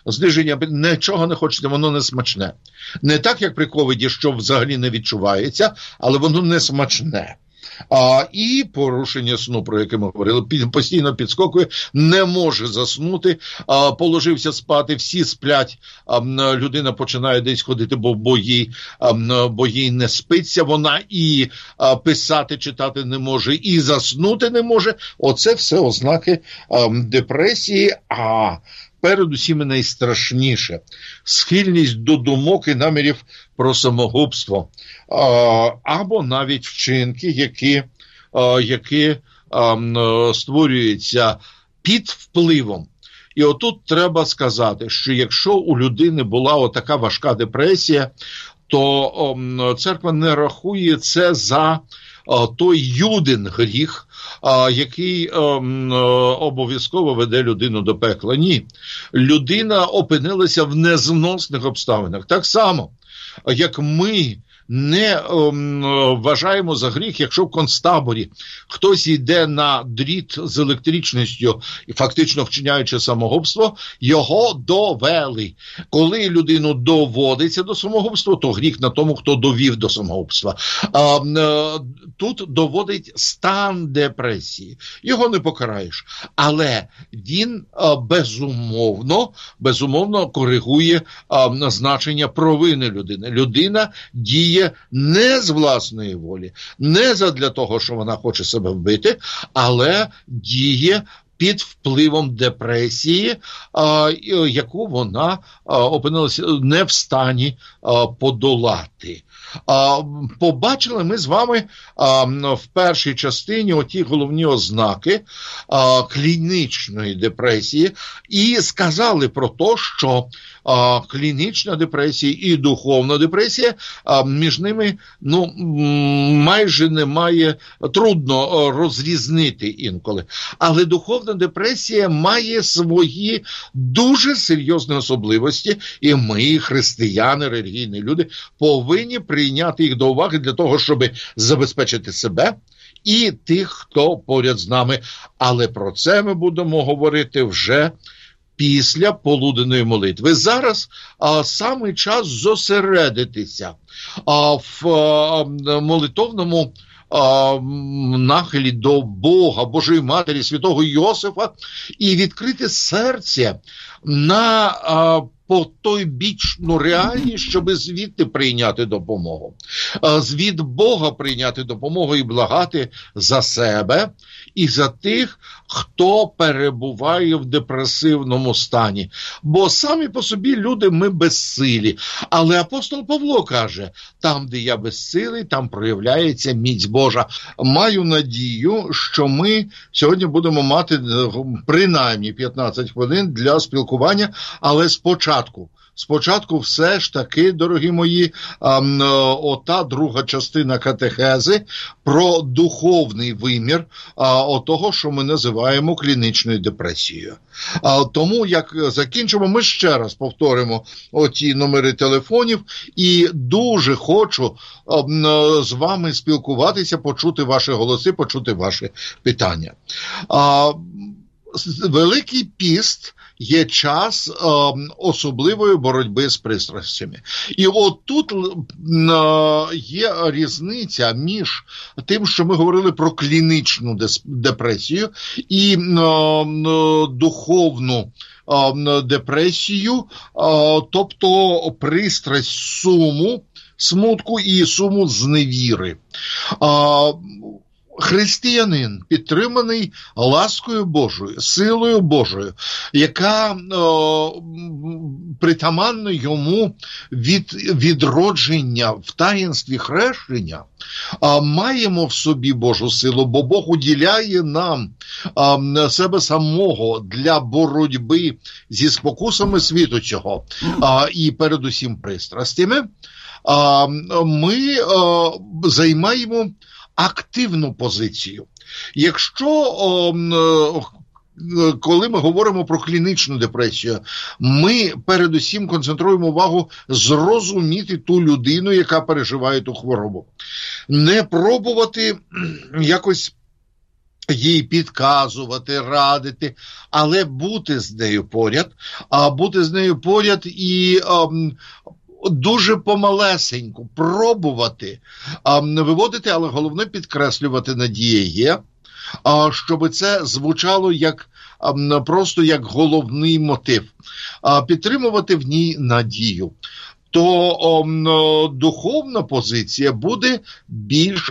зниження, нічого не хочете, воно не смачне. Не так, як при ковіді, що взагалі не відчувається, але воно не смачне. І порушення сну, про яке ми говорили, постійно підскокує, не може заснути, положився спати, всі сплять, людина починає десь ходити, бо їй не спиться, вона і писати, читати не може, і заснути не може. Оце все ознаки депресії, передусім і найстрашніше – схильність до думок і намірів про самогубство, або навіть вчинки, які створюються під впливом. І отут треба сказати, що якщо у людини була отака важка депресія, то церква не рахує це за той юдин гріх, який обов'язково веде людину до пекла. Ні. Людина опинилася в незносних обставинах. Так само, як ми не вважаємо за гріх, якщо в концтаборі хтось йде на дріт з електричністю і фактично вчиняючи самогубство, його довели. Коли людину доводиться до самогубства, то гріх на тому, хто довів до самогубства. Тут доводить стан депресії. Його не покараєш. Але він безумовно коригує значення провини людини. Людина діє не з власної волі, не задля того, що вона хоче себе вбити, але діє під впливом депресії, яку вона опинилася не в стані подолати. Побачили ми з вами в першій частині оті головні ознаки клінічної депресії і сказали про те, що клінічна депресія і духовна депресія, між ними майже немає, трудно розрізнити інколи. Але духовна депресія має свої дуже серйозні особливості, і ми, християни, релігійні люди, повинні прийняти їх до уваги для того, щоб забезпечити себе і тих, хто поряд з нами. Але про це ми будемо говорити вже після полуденної молитви. Зараз саме час зосередитися в молитовному нахилі до Бога, Божої Матері, Святого Йосифа і відкрити серце на потойбічну реальність, щоб звідти прийняти допомогу. Від Бога прийняти допомогу і благати за себе і за тих, хто перебуває в депресивному стані. Бо самі по собі люди ми безсилі. Але апостол Павло каже, там, де я безсилий, там проявляється міць Божа. Маю надію, що ми сьогодні будемо мати принаймні 15 хвилин для спілкування, але Спочатку все ж таки, дорогі мої, ота друга частина катехези про духовний вимір того, що ми називаємо клінічною депресією. Тому, як закінчимо, ми ще раз повторимо оті номери телефонів і дуже хочу з вами спілкуватися, почути ваші голоси, почути ваші питання. Великий піст є час особливої боротьби з пристрастями. І от тут є різниця між тим, що ми говорили про клінічну депресію і духовну депресію, тобто пристрасть суму, смутку і суму зневіри. Християнин, підтриманий ласкою Божою, силою Божою, яка притаманна йому від відродження в таїнстві хрещення, маємо в собі Божу силу, бо Бог уділяє нам себе самого для боротьби зі спокусами світу цього і передусім пристрастями. Ми займаємо активну позицію. Якщо, коли ми говоримо про клінічну депресію, ми передусім концентруємо увагу зрозуміти ту людину, яка переживає ту хворобу. Не пробувати якось їй підказувати, радити, але бути з нею поряд, а бути з нею поряд і дуже помалесеньку пробувати виводити, але головне підкреслювати надія є, щоб це звучало як просто як головний мотив, підтримувати в ній надію. То духовна позиція буде більш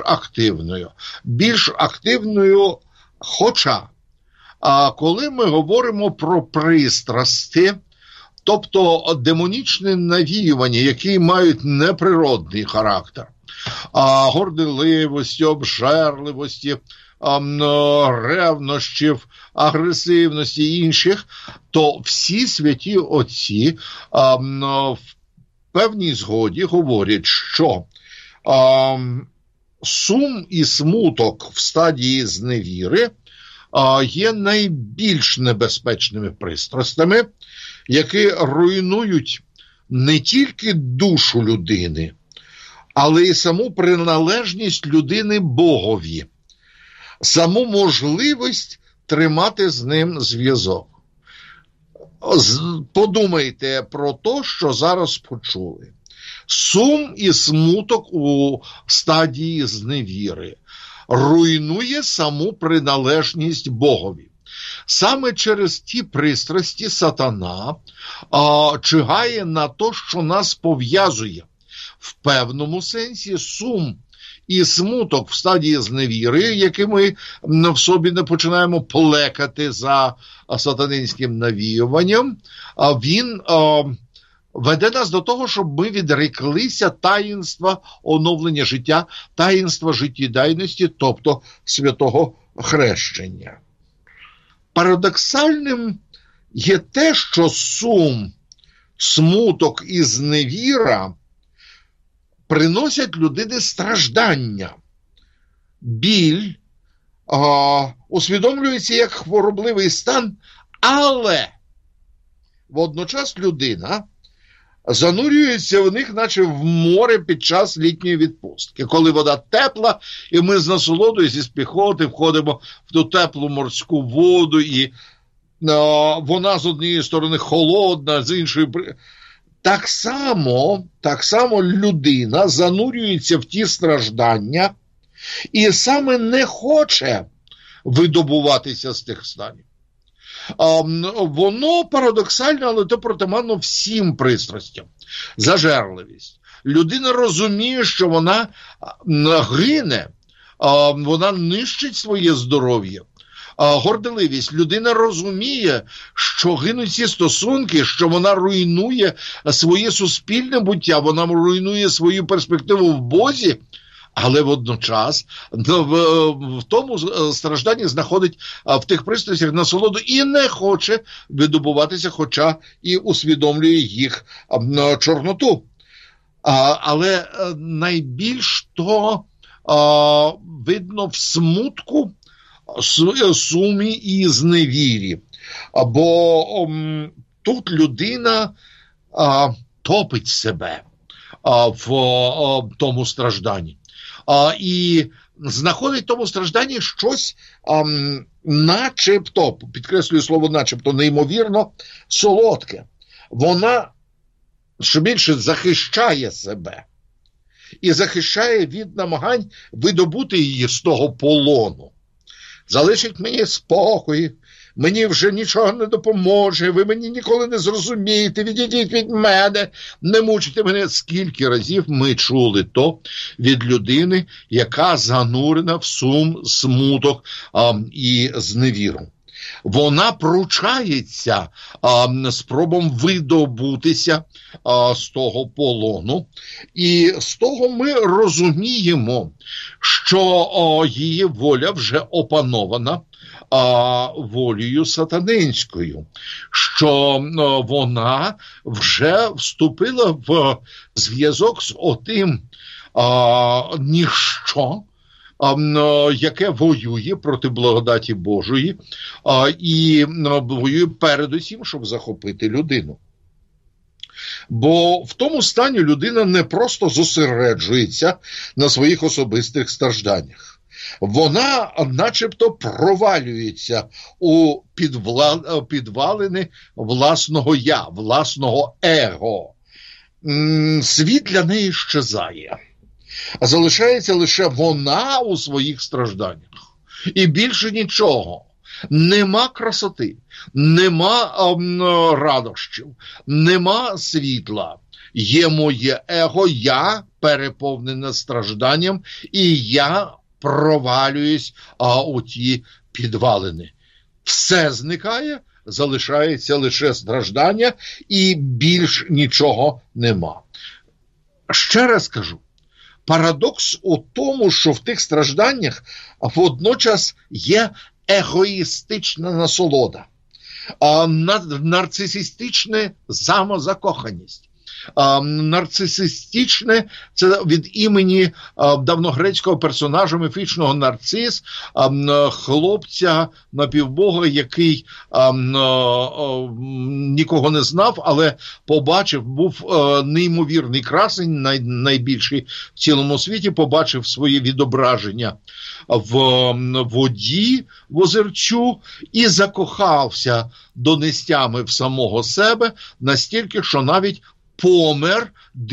активною, хоча, коли ми говоримо про пристрасти, тобто демонічне навіювання, які мають неприродний характер, горделивості, обжерливості, ревнощів, агресивності і інших, то всі святі отці в певній згоді говорять, що сум і смуток в стадії зневіри є найбільш небезпечними пристрастями, які руйнують не тільки душу людини, але й саму приналежність людини Богові, саму можливість тримати з ним зв'язок. Подумайте про те, що зараз почули. Сум і смуток у стадії зневіри руйнує саму приналежність Богові. Саме через ті пристрасті сатана чигає на те, що нас пов'язує. В певному сенсі сум і смуток в стадії зневіри, які ми в собі не починаємо плекати за сатанинським навіюванням, він веде нас до того, щоб ми відреклися таїнства оновлення життя, таїнства життєдайності, тобто святого хрещення. Парадоксальним є те, що сум, смуток і зневіра приносять людині страждання. Біль усвідомлюється як хворобливий стан, але водночас людина занурюється в них, наче в море під час літньої відпустки. Коли вода тепла, і ми з насолодою зі піхоти входимо в ту теплу морську воду, і вона з однієї сторони холодна, з іншої... Так само людина занурюється в ті страждання і саме не хоче видобуватися з тих станів. Воно парадоксально, але то протиманно всім пристрастям. Зажерливість. Людина розуміє, що вона гине, вона нищить своє здоров'я. Горделивість. Людина розуміє, що гинуть ці стосунки, що вона руйнує своє суспільне буття, вона руйнує свою перспективу в Бозі, але водночас в тому стражданні знаходить в тих пристрастях насолоду і не хоче видобуватися, хоча і усвідомлює їх чорноту. Але найбільш то видно в смутку, сумі і зневірі. Бо тут людина топить себе в тому стражданні. І знаходить в тому стражданні щось начебто, підкреслюю слово начебто, неймовірно солодке. Вона, що більше, захищає себе. І захищає від намагань видобути її з того полону. Залишить мені спокій, мені вже нічого не допоможе, ви мені ніколи не зрозумієте, відійдіть від мене, не мучите мене. Скільки разів ми чули то від людини, яка занурена в сум, смуток і зневіру. Вона пручається спробом видобутися з того полону. І з того ми розуміємо, що її воля вже опанована волею сатанинською, що вона вже вступила в зв'язок з отим ніщо, яке воює проти благодаті Божої і воює передусім, щоб захопити людину. Бо в тому стані людина не просто зосереджується на своїх особистих стражданнях. Вона начебто провалюється у підвалини власного я, власного его. Світ для неї щезає. Залишається лише вона у своїх стражданнях. І більше нічого. Нема красоти, нема радощів, нема світла. Є моє его, я переповнене стражданням, і я провалююсь у ті підвалини. Все зникає, залишається лише страждання, і більш нічого нема. Ще раз кажу, парадокс у тому, що в тих стражданнях водночас є егоїстична насолода, нарцисистична самозакоханість. Нарцисистичне – це від імені давньогрецького персонажа міфічного Нарцис, хлопця напівбога, який нікого не знав, але побачив, був неймовірний красень, найбільший в цілому світі, побачив своє відображення в воді, в озерцю, і закохався донестями в самого себе настільки, що навіть помер,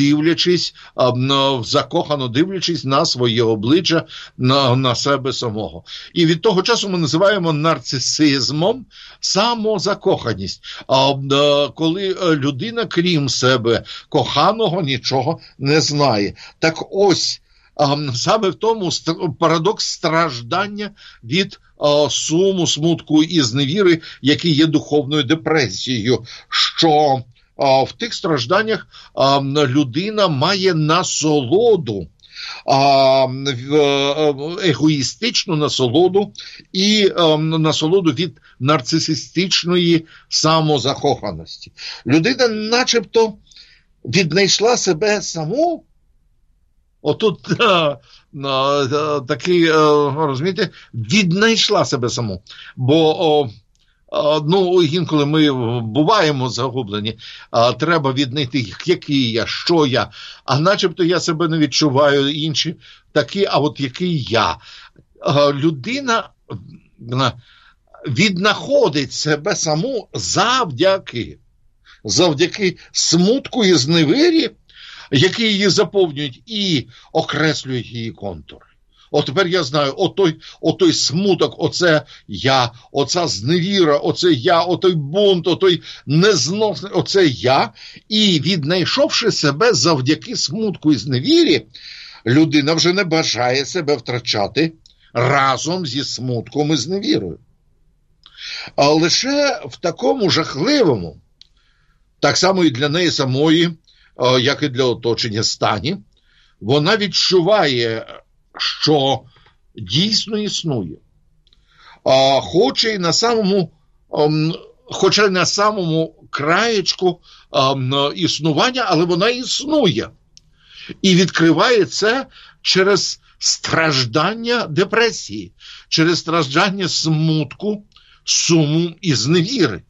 закохано дивлячись на своє обличчя, на себе самого. І від того часу ми називаємо нарцисизмом самозакоханість. Коли людина, крім себе коханого, нічого не знає. Так ось, саме в тому парадокс страждання від суму, смутку і зневіри, який є духовною депресією, що в тих стражданнях людина має насолоду, егоїстичну насолоду і насолоду від нарцисистичної самозакоханості. Людина начебто віднайшла себе саму. Отут такий, розумієте, віднайшла себе саму. Бо інколи ми буваємо загублені, треба віднайти, який я, що я, а начебто я себе не відчуваю, інші такі, а от який я. Людина віднаходить себе саму завдяки смутку і зневірі, які її заповнюють і окреслюють її контури. От тепер я знаю, отой смуток, оце я, оця зневіра, оце я, отой бунт, отой незносний, оце я. І віднайшовши себе завдяки смутку і зневірі, людина вже не бажає себе втрачати разом зі смутком і зневірою. А лише в такому жахливому, так само і для неї самої, як і для оточення стані, вона відчуває, що дійсно існує. Хоча й на самому краєчку існування, але вона існує. І відкриває це через страждання депресії, через страждання смутку, суму і зневіри.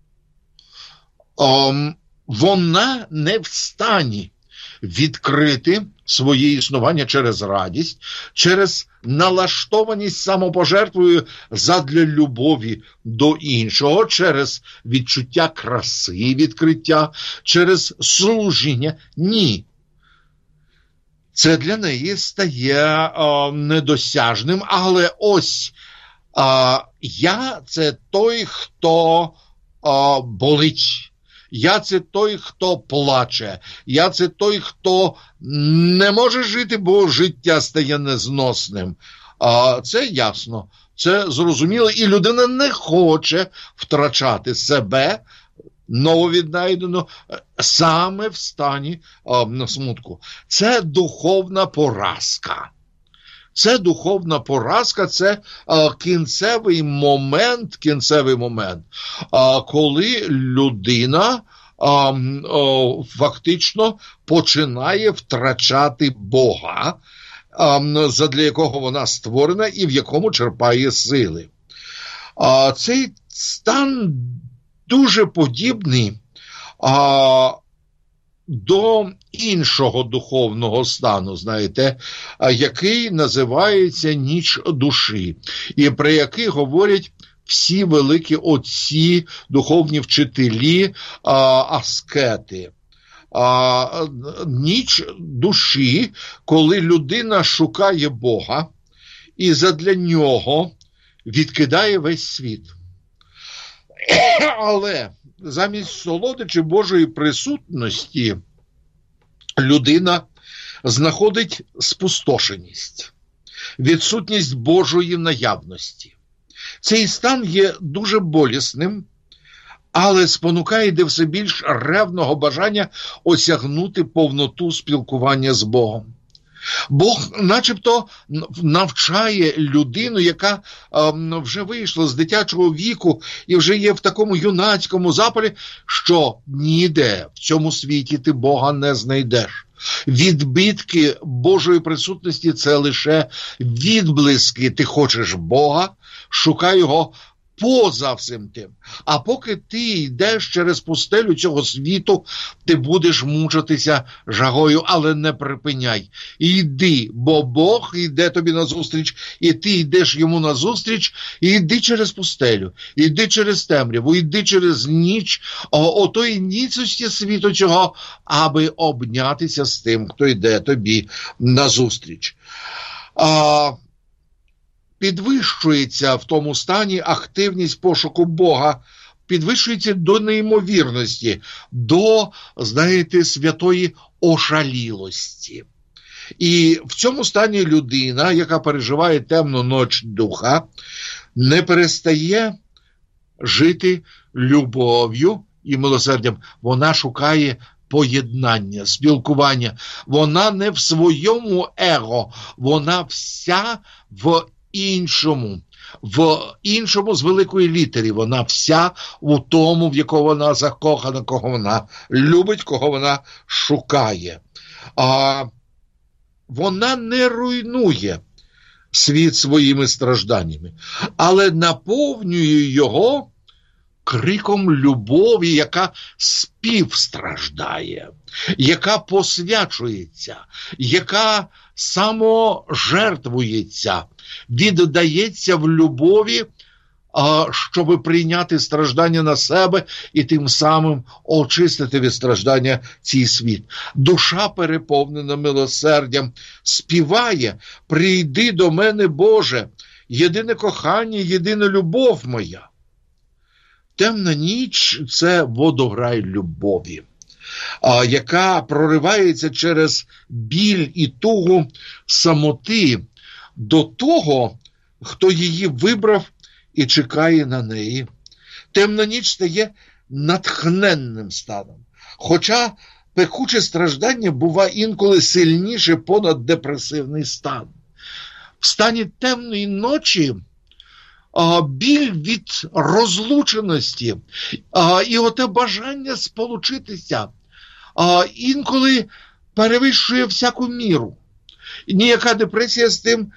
Вона не в стані відкрити своє існування через радість, через налаштованість самопожертвою задля любові до іншого, через відчуття краси, відкриття, через служіння. Ні. Це для неї стає недосяжним, але ось я – це той, хто болить. Я – це той, хто плаче. Я – це той, хто не може жити, бо життя стає незносним. Це ясно, це зрозуміло. І людина не хоче втрачати себе, нововіднайдено, саме в стані смутку. Це духовна поразка. Це духовна поразка, це кінцевий момент, коли людина фактично починає втрачати Бога, задля якого вона створена і в якому черпає сили. Цей стан дуже подібний до іншого духовного стану, знаєте, який називається ніч душі, і про який говорять всі великі отці, духовні вчителі, аскети. Ніч душі, коли людина шукає Бога і задля нього відкидає весь світ. Але замість солодичі Божої присутності людина знаходить спустошеність, відсутність Божої наявності. Цей стан є дуже болісним, але спонукає до все більш ревного бажання осягнути повноту спілкування з Богом. Бог начебто навчає людину, яка вже вийшла з дитячого віку і вже є в такому юнацькому запалі, що ніде в цьому світі ти Бога не знайдеш. Відбитки Божої присутності – це лише відблиски. Ти хочеш Бога, шукай його поза всім тим. А поки ти йдеш через пустелю цього світу, ти будеш мучитися жагою, але не припиняй. Йди, бо Бог йде тобі назустріч, і ти йдеш йому назустріч, і йди через пустелю, йди через темряву, йди через ніч, отої ніцості світу цього, аби обнятися з тим, хто йде тобі назустріч. Підвищується в тому стані активність пошуку Бога, підвищується до неймовірності, до, знаєте, святої ошалілості. І в цьому стані людина, яка переживає темну ніч духа, не перестає жити любов'ю і милосердям. Вона шукає поєднання, спілкування. Вона не в своєму его, вона вся в іншому з великої літери. Вона вся у тому, в якого вона закохана, кого вона любить, кого вона шукає. Вона не руйнує світ своїми стражданнями, але наповнює його криком любові, яка співстраждає, яка посвячується, яка саможертвується, віддається в любові, щоб прийняти страждання на себе і тим самим очистити від страждання цей світ. Душа, переповнена милосердям, співає: «Прийди до мене, Боже, єдине кохання, єдина любов моя». Темна ніч – це водограй любові, яка проривається через біль і тугу самоти до того, хто її вибрав і чекає на неї. Темна ніч стає натхненним станом, хоча пекуче страждання буває інколи сильніше понад депресивний стан. В стані темної ночі біль від розлученості і оте бажання сполучитися інколи перевищує всяку міру. Ніяка депресія з тим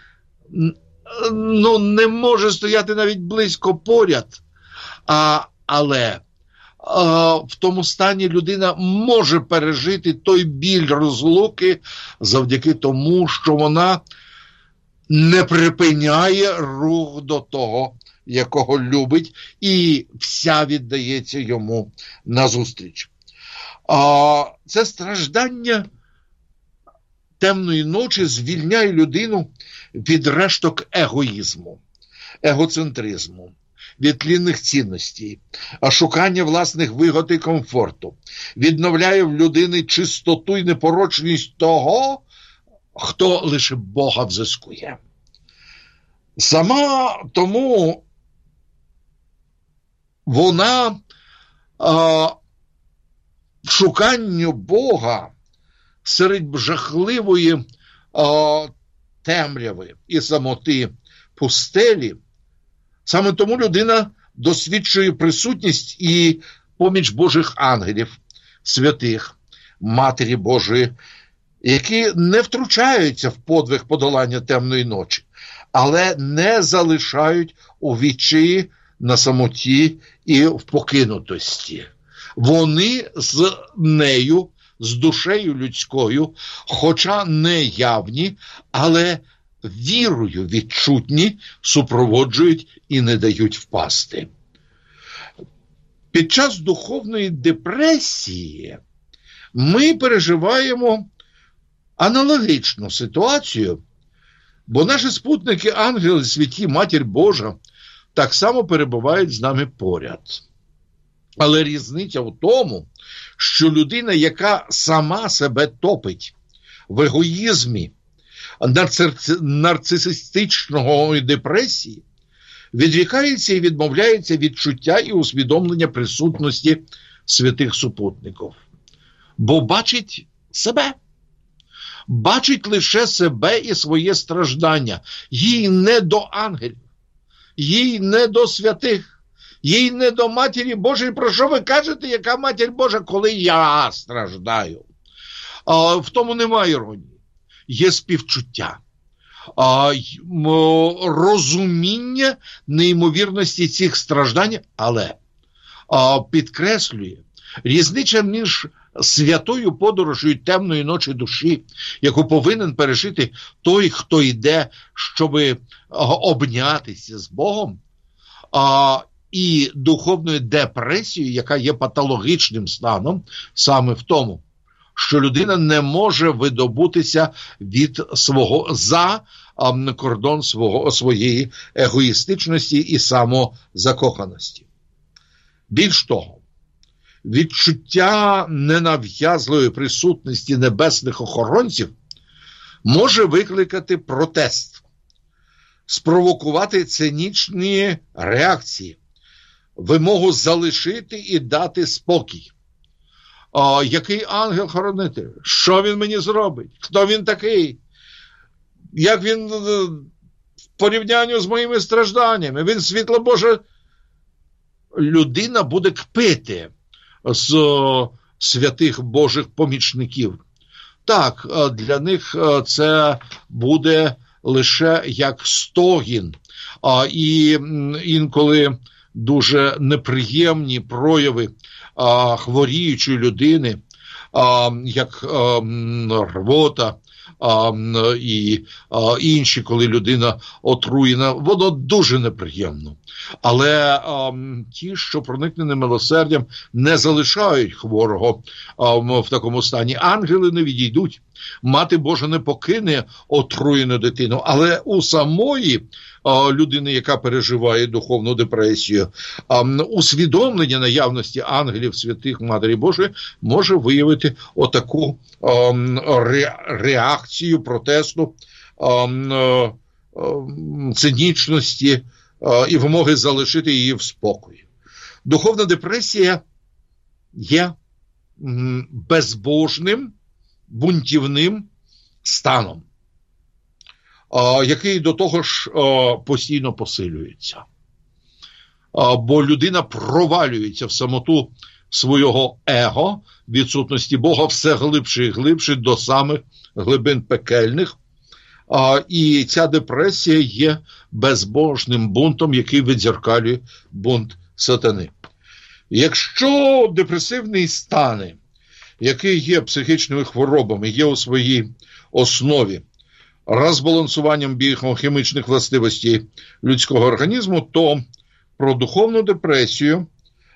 не може стояти навіть близько поряд. Але в тому стані людина може пережити той біль розлуки завдяки тому, що вона не припиняє рух до того, якого любить, і вся віддається йому назустріч. Це страждання темної ночі звільняє людину від решток егоїзму, егоцентризму, від тлінних цінностей, шукання власних вигод і комфорту, відновляє в людини чистоту і непорочність того, хто лише Бога взискує. Сама тому вона в шуканню Бога серед жахливої темряви і самоти пустелі, саме тому людина досвідчує присутність і поміч Божих ангелів, святих, Матері Божої, які не втручаються в подвиг подолання темної ночі, але не залишають у відчаї, на самоті і в покинутості. Вони з нею з душею людською, хоча не явні, але вірою відчутні, супроводжують і не дають впасти. Під час духовної депресії ми переживаємо аналогічну ситуацію, бо наші спутники, ангели, святі, Матір Божа, так само перебувають з нами поряд. Але різниця в тому, що людина, яка сама себе топить в егоїзмі, нарцисистичного депресії, відрікається і відмовляється від чуття і усвідомлення присутності святих супутників. Бо бачить себе. Бачить лише себе і своє страждання. Їй не до ангелів, їй не до святих, їй не до Матері Божої. Про що ви кажете, яка Матір Божа, коли я страждаю? В тому немає іронії. Є співчуття. Розуміння неймовірності цих страждань, але підкреслює різниця між святою подорожю темної ночі душі, яку повинен пережити той, хто йде, щоб обнятися з Богом, і духовною депресією, яка є патологічним станом, саме в тому, що людина не може видобутися від за кордон своєї егоїстичності і самозакоханості. Більш того, відчуття ненав'язливої присутності небесних охоронців може викликати протест, спровокувати цинічні реакції, вимогу залишити і дати спокій. Який ангел-хоронитель? Що він мені зробить? Хто він такий? Як він в порівнянні з моїми стражданнями? Він світло Боже. Людина буде кпити з святих Божих помічників. Так, для них це буде лише як стогін. І інколи дуже неприємні прояви хворіючої людини, як рвота і інші, коли людина отруєна, воно дуже неприємно. Але ті, що проникнені милосердям, не залишають хворого в такому стані. Ангели не відійдуть. Мати Божа не покине отруєну дитину, але у самої людини, яка переживає духовну депресію, усвідомлення наявності ангелів, святих, Матері Божої, може виявити отаку реакцію протесту, цинічності і вимоги залишити її в спокої. Духовна депресія є безбожним, бунтівним станом, який до того ж постійно посилюється. Бо людина провалюється в самоту свого его, відсутності Бога, все глибше і глибше до самих глибин пекельних. І ця депресія є безбожним бунтом, який віддзеркалює бунт сатани. Якщо депресивні стани, які є психічними хворобами, є у своїй основі розбалансуванням біохімічних властивостей людського організму, то про духовну депресію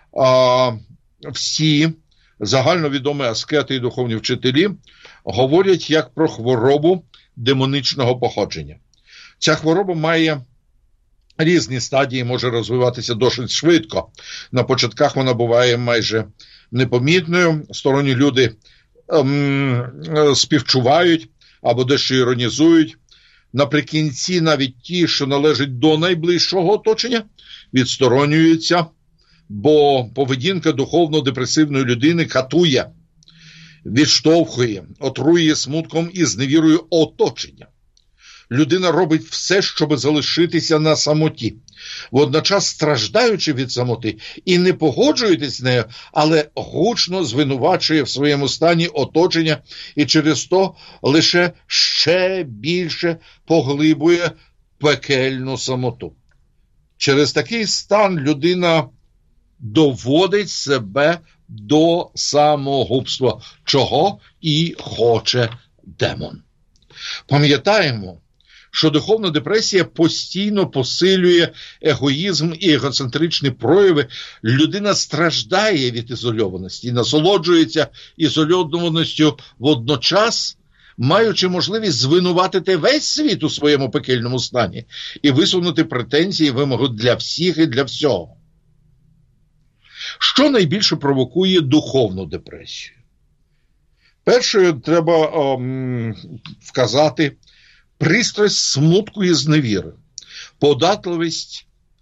всі загальновідомі аскети і духовні вчителі говорять як про хворобу демонічного походження. Ця хвороба має різні стадії, може розвиватися досить швидко. На початках вона буває майже непомітною, сторонні люди співчувають або дещо іронізують. Наприкінці навіть ті, що належать до найближчого оточення, відсторонюються, бо поведінка духовно-депресивної людини катує, відштовхує, отруює смутком і зневірою оточення. Людина робить все, щоб залишитися на самоті, водночас страждаючи від самоти і не погоджується з нею, але гучно звинувачує в своєму стані оточення і через то лише ще більше поглиблює пекельну самоту. Через такий стан людина доводить себе до самогубства, чого і хоче демон. Пам'ятаємо, що духовна депресія постійно посилює егоїзм і егоцентричні прояви. Людина страждає від ізольованості і насолоджується ізольованістю водночас, маючи можливість звинуватити весь світ у своєму пекельному стані і висунути претензії і вимоги для всіх і для всього. Що найбільше провокує духовну депресію? Першою треба вказати пристрасть смутку і зневіри, податливість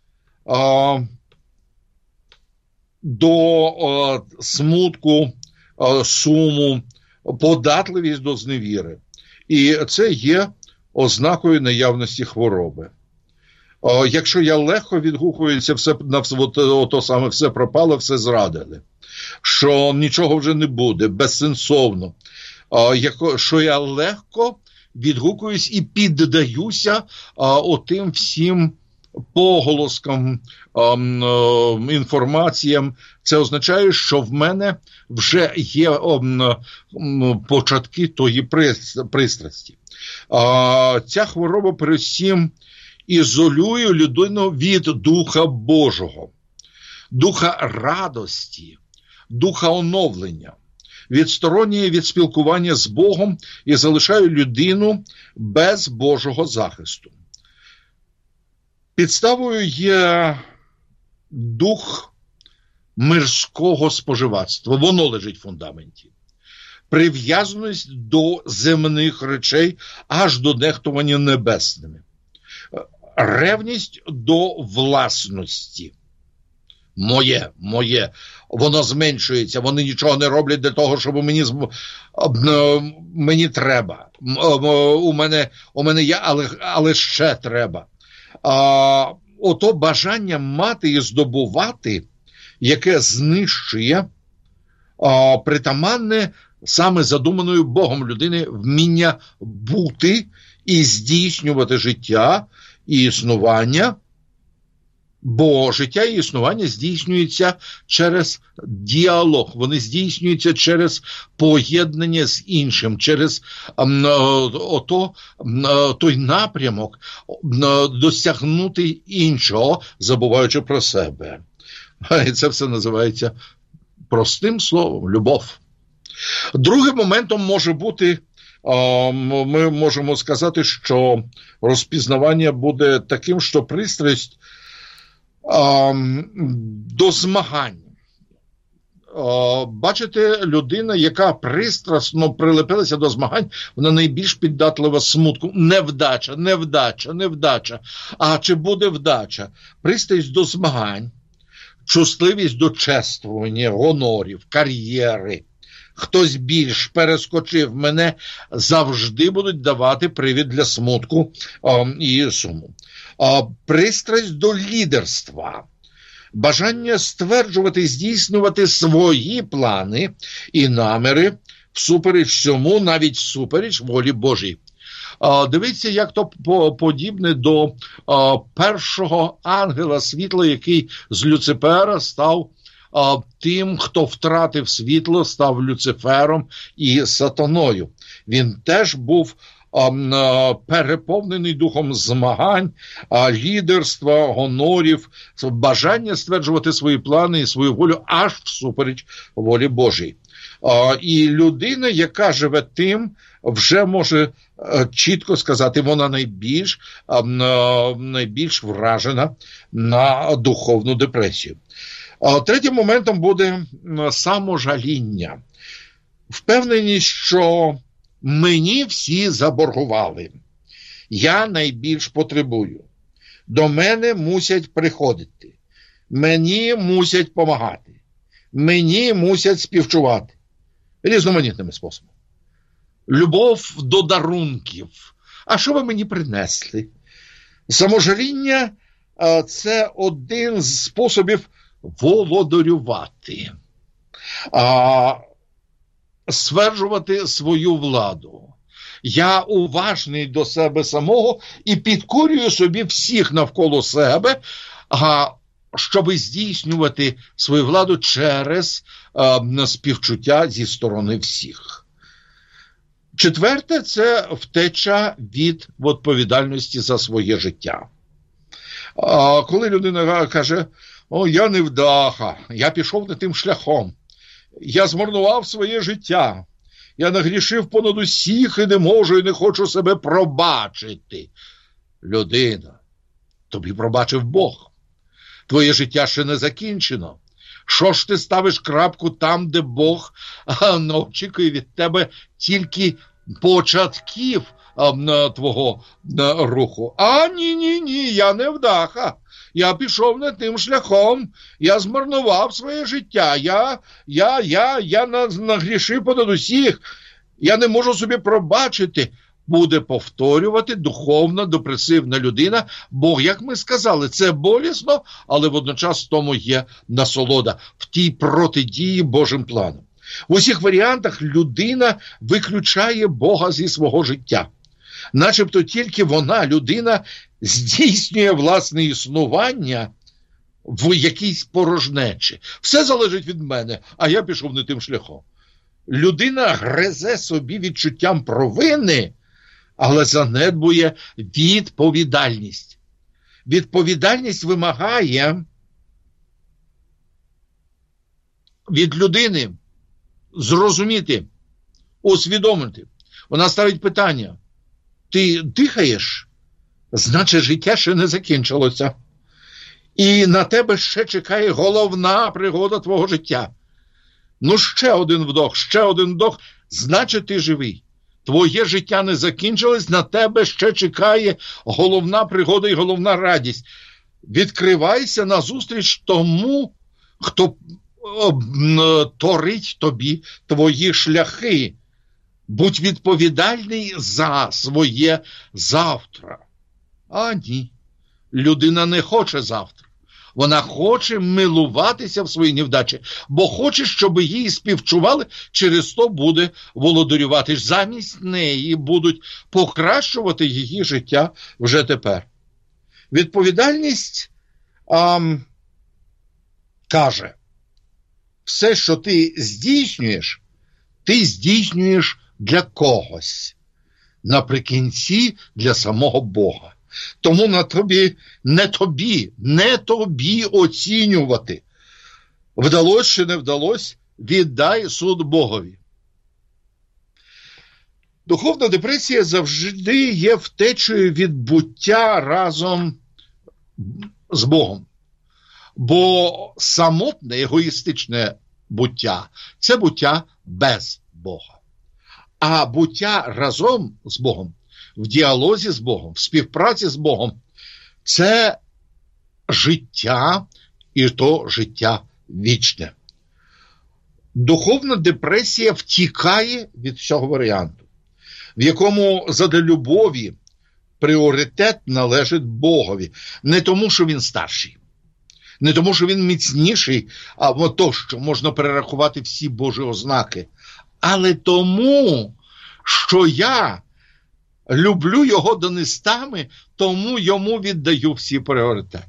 до смутку, суму, податливість до зневіри. І це є ознакою наявності хвороби. Якщо я легко відгукуюся, ото саме все пропало, все зрадили, що нічого вже не буде, безсенсовно, що я легко відгукуюсь і піддаюся отим всім поголоскам, інформаціям, це означає, що в мене вже є початки тої пристрасті. Ця хвороба передусім ізолює людину від Духа Божого, Духа радості, Духа оновлення, відсторонює від спілкування з Богом і залишає людину без Божого захисту. Підставою є дух мирського споживацтва, воно лежить в фундаменті. Прив'язаність до земних речей аж до нехтування небесними. Ревність до власності. Моє. Воно зменшується, вони нічого не роблять для того, щоб мені треба. У мене є, але ще треба. Ото бажання мати і здобувати, яке знищує притаманне саме задуманою Богом людини вміння бути і здійснювати життя і існування, бо життя і існування здійснюється через діалог, вони здійснюються через поєднання з іншим, через той напрямок досягнути іншого, забуваючи про себе. І це все називається простим словом – любов. Другим моментом може бути, ми можемо сказати, що розпізнавання буде таким, що пристрасть до змагань. Бачите, людина, яка пристрасно прилепилася до змагань, вона найбільш піддатлива смутку. Невдача. А чи буде вдача? Пристрасть до змагань, чутливість до чествування, гонорів, кар'єри. Хтось більш перескочив мене, завжди будуть давати привід для смутку і суму. Пристрасть до лідерства, бажання стверджувати і здійснювати свої плани і наміри всупереч всьому, навіть всупереч волі Божій. Дивіться, як то подібне до першого ангела світла, який з Люцифера став тим, хто втратив світло, став Люцифером і сатаною. Він теж був переповнений духом змагань, лідерства, гонорів, бажання стверджувати свої плани і свою волю аж всупереч волі Божій. І людина, яка живе тим, вже може чітко сказати, вона найбільш вражена на духовну депресію. Третім моментом буде саможаління. Впевненість, що мені всі заборгували. Я найбільш потребую. До мене мусять приходити. Мені мусять помагати. Мені мусять співчувати. Різноманітними способами. Любов до дарунків. А що ви мені принесли? Саможаління – це один з способів володарювати. Стверджувати свою владу. Я уважний до себе самого і підкорюю собі всіх навколо себе, щоб здійснювати свою владу через співчуття зі сторони всіх. Четверте – це втеча від відповідальності за своє життя. Коли людина каже: «О, я невдаха, я пішов не тим шляхом, я змарнував своє життя, я нагрішив понад усіх і не можу, і не хочу себе пробачити». Людина, тобі пробачив Бог. Твоє життя ще не закінчено. Що ж ти ставиш крапку там, де Бог очікує від тебе тільки початків твого руху? Ні, я невдаха. Я пішов не тим шляхом, я змарнував своє життя, я нагрішив понад усіх, я не можу собі пробачити. Буде повторювати духовна, депресивна людина, бо, як ми сказали, це болісно, але водночас в тому є насолода, в тій протидії Божим планам. В усіх варіантах людина виключає Бога зі свого життя. Начебто тільки вона, людина, здійснює власне існування в якійсь порожнечі. Все залежить від мене, а я пішов не тим шляхом. Людина гризе собі відчуттям провини, але занедбує відповідальність. Відповідальність вимагає від людини зрозуміти, усвідомити. Вона ставить питання: ти дихаєш? Значить, життя ще не закінчилося. І на тебе ще чекає головна пригода твого життя. Ну, ще один вдох, значить, ти живий. Твоє життя не закінчилось, на тебе ще чекає головна пригода і головна радість. Відкривайся назустріч тому, хто торить тобі твої шляхи. Будь відповідальний за своє завтра. А ні, людина не хоче завтра. Вона хоче милуватися в своїй невдачі, бо хоче, щоб її співчували, через то буде володарювати. Замість неї будуть покращувати її життя вже тепер. Відповідальність каже: все, що ти здійснюєш для когось. Наприкінці для самого Бога. Тому не тобі оцінювати, вдалося чи не вдалося, віддай суд Богові. Духовна депресія завжди є втечею від буття разом з Богом. Бо самотне, егоїстичне буття – це буття без Бога. А буття разом з Богом, в діалозі з Богом, в співпраці з Богом – це життя, і то життя вічне. Духовна депресія втікає від цього варіанту, в якому задля любові пріоритет належить Богові. Не тому, що він старший, не тому, що він міцніший, а тощо можна перерахувати всі Божі ознаки, але тому, що я люблю його донестями, тому йому віддаю всі пріоритети.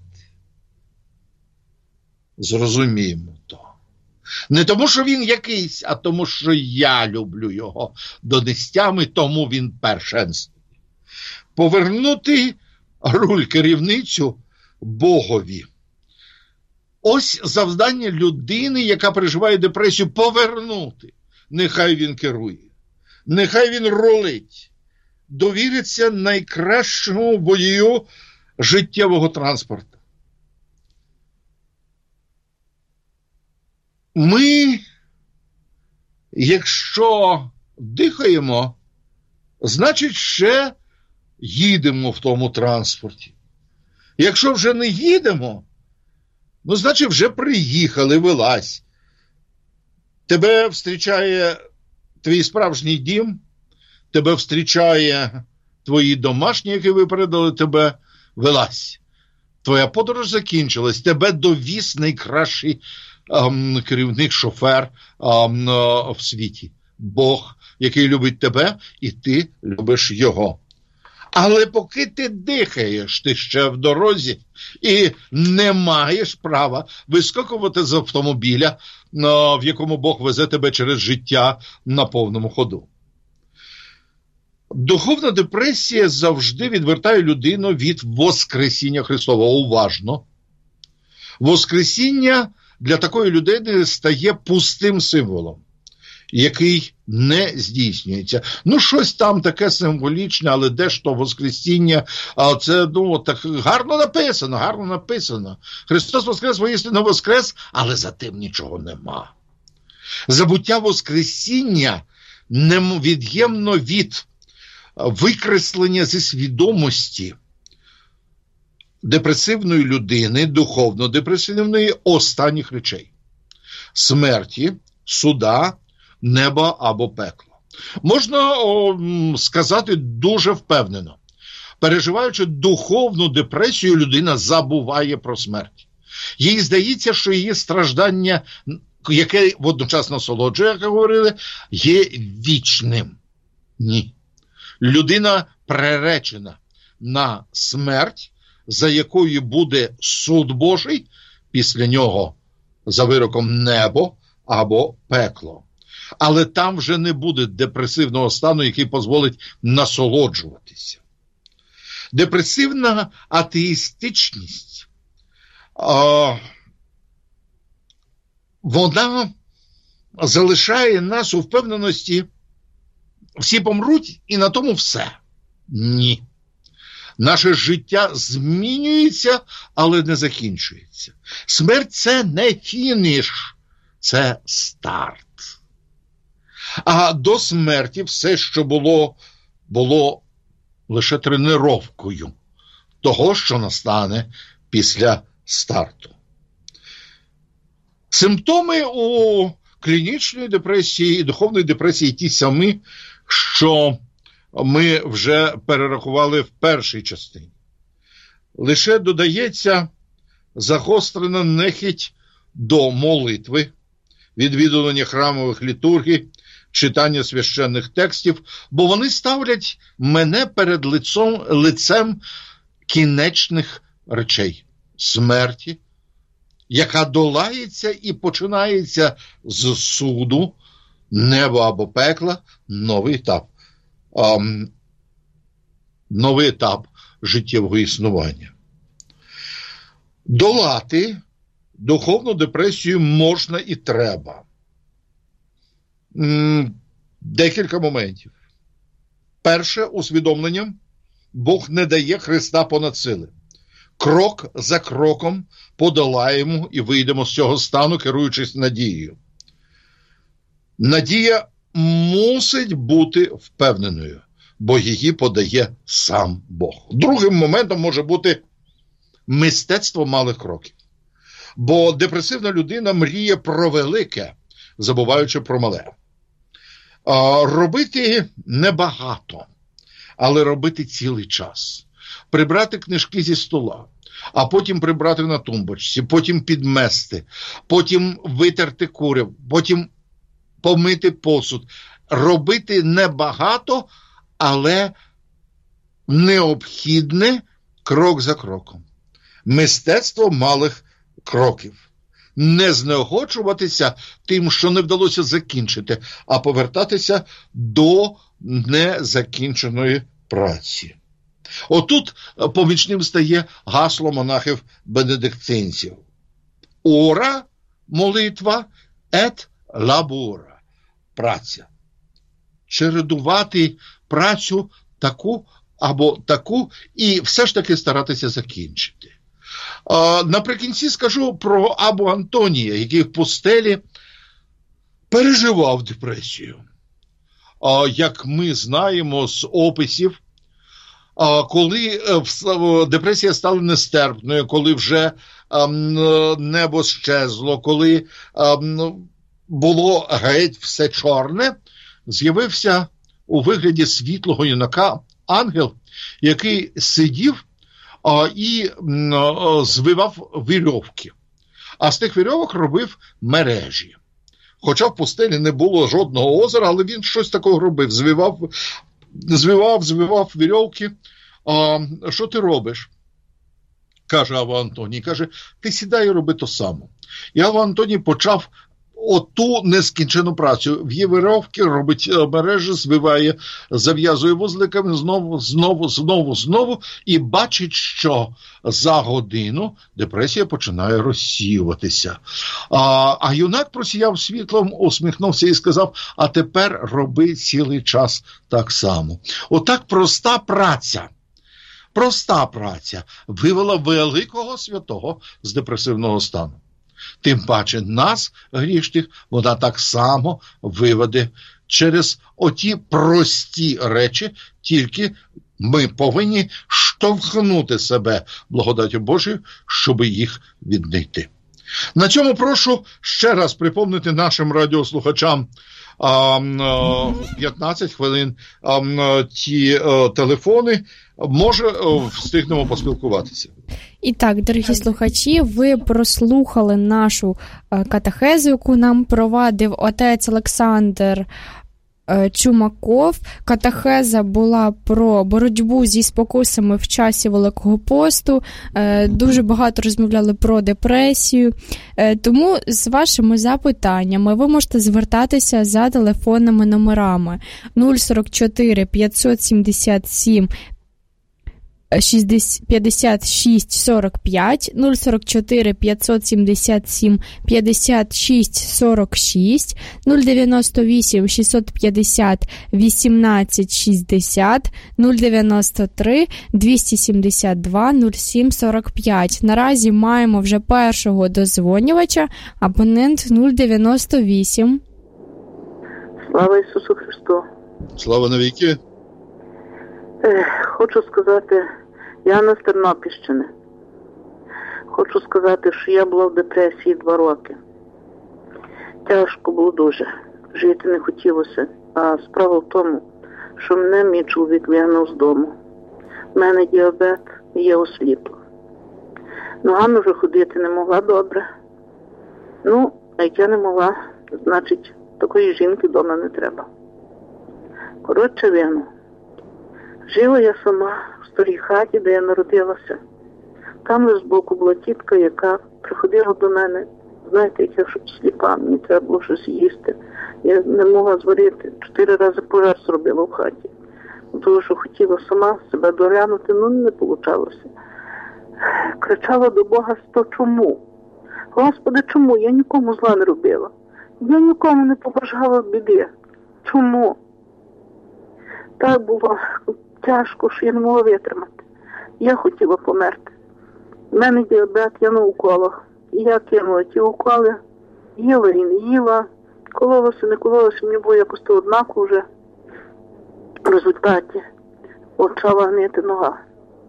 Зрозуміємо то. Не тому, що він якийсь, а тому, що я люблю його донестями, тому він першенствує. Повернути руль, керівницю Богові. Ось завдання людини, яка переживає депресію, повернути. Нехай він керує. Нехай він рулить. Довіриться найкращому водію життєвого транспорту. Ми, якщо дихаємо, значить ще їдемо в тому транспорті. Якщо вже не їдемо, ну, значить вже приїхали, вилазь. Тебе зустрічає твій справжній дім, тебе зустрічає твої домашні, які випередили тебе, вилазь. Твоя подорож закінчилась, тебе довіз найкращий керівник, шофер в світі. Бог, який любить тебе, і ти любиш його. Але поки ти дихаєш, ти ще в дорозі і не маєш права вискакувати з автомобіля, в якому Бог везе тебе через життя на повному ходу. Духовна депресія завжди відвертає людину від Воскресіння Христового. Уважно. Воскресіння для такої людини стає пустим символом, який не здійснюється. Щось там таке символічне, але де ж то Воскресіння? Це, так гарно написано. Христос воскрес, воістину воскрес, але за тим нічого нема. Забуття Воскресіння невід'ємно від викреслення зі свідомості депресивної людини, духовно-депресивної, останніх речей. Смерті, суда, неба або пекла. Можна сказати дуже впевнено. Переживаючи духовну депресію, людина забуває про смерть. Їй здається, що її страждання, яке водночас насолоджує, як говорили, є вічним. Ні. Людина приречена на смерть, за якою буде суд Божий, після нього за вироком небо або пекло. Але там вже не буде депресивного стану, який дозволить насолоджуватися. Депресивна атеїстичність, вона залишає нас у впевненості, всі помруть і на тому все. Ні. Наше життя змінюється, але не закінчується. Смерть – це не фініш, це старт. А до смерті все, що було лише тренировкою того, що настане після старту. Симптоми у клінічної депресії і духовної депресії ті самі, що ми вже перерахували в першій частині. Лише додається загострена нехить до молитви, відвідування храмових літургій, читання священних текстів, бо вони ставлять мене перед лицем кінечних речей – смерті, яка долається і починається з суду, неба або пекла, новий етап життєвого існування. Долати духовну депресію можна і треба. Декілька моментів. Перше, усвідомлення: Бог не дає Христа понад сили. Крок за кроком подолаємо і вийдемо з цього стану, керуючись надією. Надія мусить бути впевненою, бо її подає сам Бог. Другим моментом може бути мистецтво малих кроків. Бо депресивна людина мріє про велике, забуваючи про мале. Робити небагато, але робити цілий час. Прибрати книжки зі стола, а потім прибрати на тумбочці, потім підмести, потім витерти курив, потім помити посуд. Робити небагато, але необхідне крок за кроком. Мистецтво малих кроків. Не знеохочуватися тим, що не вдалося закінчити, а повертатися до незакінченої праці. Отут помічним стає гасло монахів-бенедиктинців. Ора – молитва, ет лабора – праця. Чередувати працю таку або таку і все ж таки старатися закінчити. Наприкінці скажу про Абу Антонія, який в пустелі переживав депресію. Як ми знаємо з описів, коли депресія стала нестерпною, коли вже небо щезло, коли було геть все чорне, з'явився у вигляді світлого юнака ангел, який сидів і звивав вірьовки. А з тих вірьовок робив мережі. Хоча в пустелі не було жодного озера, але він щось такого робив. Звивав вірьовки що ти робиш? Каже Ава Антоній. Каже, ти сідай і роби то саме. І Ава Антоній почав оту нескінчену працю. В вірьовки, робить мережі, звиває, зав'язує вузликами знову, і бачить, що за годину депресія починає розсіюватися. А юнак просіяв світлом, усміхнувся і сказав, а тепер роби цілий час так само. Отак проста праця вивела великого святого з депресивного стану. Тим паче нас, грішних, вона так само виведе через оті прості речі, тільки ми повинні штовхнути себе благодаттю Божою, щоб їх віднайти. На цьому прошу ще раз припомнити нашим радіослухачам 15 хвилин ті телефони, може встигнемо поспілкуватися. І так, дорогі слухачі, ви прослухали нашу катехезу, яку нам провадив отець Олександр Чумаков. Катехеза була про боротьбу зі спокусами в часі Великого посту. Дуже багато розмовляли про депресію. Тому з вашими запитаннями ви можете звертатися за телефонними номерами 044 577 56 45, 044 577 56 46, 098 650 18 60, 093 272 07 45. Наразі маємо вже першого дозвонювача, абонент 098. Слава Ісусу Христу! Слава навіки! Хочу сказати, я з Тернопільщини. Хочу сказати, що я була в депресії 2 роки. Тяжко було дуже. Жити не хотілося. А справа в тому, що мене мій чоловік вигнав з дому. У мене діабет і я осліпла. Ногами вже ходити не могла добре. А як я не могла, значить, такої жінки вдома не треба. Коротше, вигнав. Жила я сама в старій хаті, де я народилася. Там лише збоку була тітка, яка приходила до мене. Знаєте, як я сліпа, мені треба було щось їсти. Я не могла зварити. 4 рази пожар зробила в хаті. Тому що хотіла сама себе доглянути, не вийшло. Кричала до Бога, чому? Господи, чому? Я нікому зла не робила. Я нікому не побажала біди. Чому? Так було тяжко, що я не могла витримати. Я хотіла померти. У мене діабет, я на уколах. І я кинула ті уколи, їла і не їла, кололося, не кололося, мені було якось то однаково вже. В результаті почала гнити нога.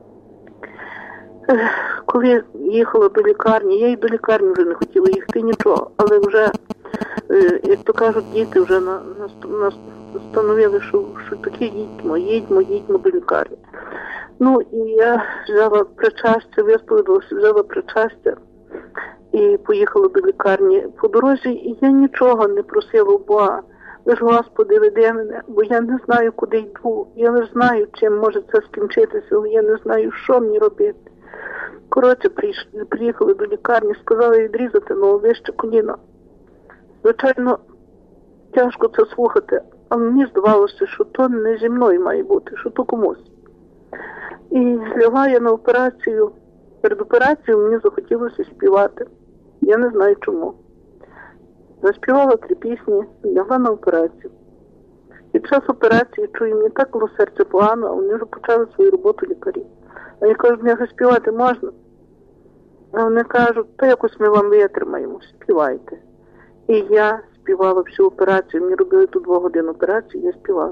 Коли їхала до лікарні, я й до лікарні вже не хотіла їхати нічого, але вже, як то кажуть, діти вже настановили, що таке їдьмо до лікарні. І я взяла причастя, висповідалася, взяла причастя і поїхала до лікарні. По дорозі я нічого не просила у Бога. Лиш, Господи, веди мене, бо я не знаю, куди йду. Я не знаю, чим може це скінчитися, але я не знаю, що мені робити. Коротше, приїхали до лікарні, сказали відрізати вище коліно. Звичайно, тяжко це слухати, але мені здавалося, що то не зі мною має бути, що то комусь. І лягла я на операцію. Перед операцією мені захотілося співати. Я не знаю чому. Заспівала 3 пісні, лягла на операцію. Під час операції чую, мені так було серце погано, а вони вже почали свою роботу лікарі. А я кажу, мені співати можна? А вони кажуть, то якось ми вам витримаємо, співайте. І я співала всю операцію, мені робили тут 2 години операції, я співала.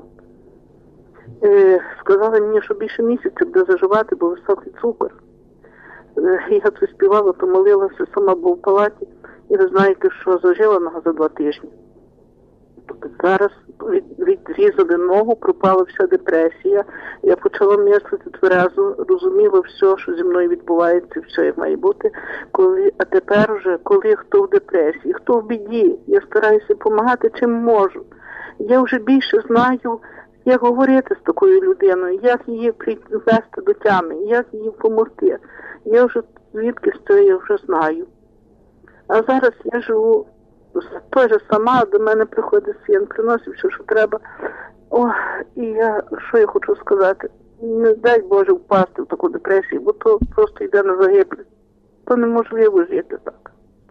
Сказали мені, що більше місяця буде заживати, бо високий цукор. Я це співала, то молилася, сама була в палаті. І ви знаєте, що зажила нога за 2 тижні. Зараз відрізали ногу, пропала вся депресія. Я почала мислити тверезо, розуміла все, що зі мною відбувається, все як має бути. А тепер вже, коли хто в депресії, хто в біді, я стараюся допомагати чим можу. Я вже більше знаю як говорити з такою людиною, як її привести до тями, як їй допомогти. Я вже звідки що я вже знаю. А зараз я живу теж сама, до мене приходить син, приносить все, що треба. І що я хочу сказати? Не дай Боже впасти в таку депресію, бо то просто йде на загиблі. То неможливо жити так.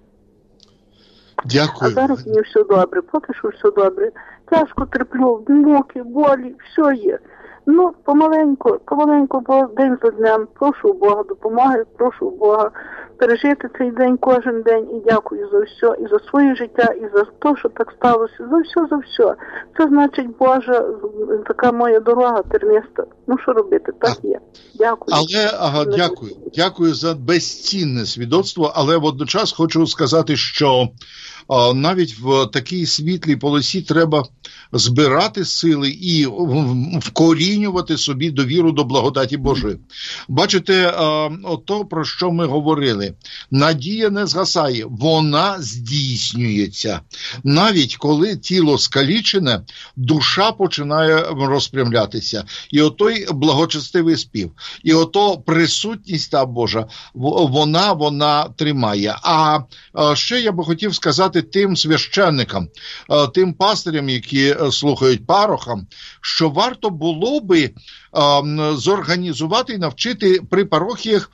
Дякую. А зараз мені все добре, поки що все добре. Тяжко терплю, муки, болі, все є. Помаленьку, день за днем. Прошу Бога допомоги, прошу Бога пережити цей день кожен день. І дякую за все, і за своє життя, і за те, що так сталося. За все. Це значить Божа, така моя дорога терниста. Що робити? Так є. Дякую. Дякую за безцінне свідоцтво, але водночас хочу сказати, що навіть в такій світлій полосі треба збирати сили і вкорінювати собі довіру до благодаті Божої. Бачите, ото, про що ми говорили. Надія не згасає, вона здійснюється. Навіть коли тіло скалічене, душа починає розпрямлятися. І отой благочестивий спів, і ото присутність та Божа, вона тримає. А ще я би хотів сказати тим священникам, тим пастирям, які слухають парохам, що варто було би зорганізувати і навчити при парохіях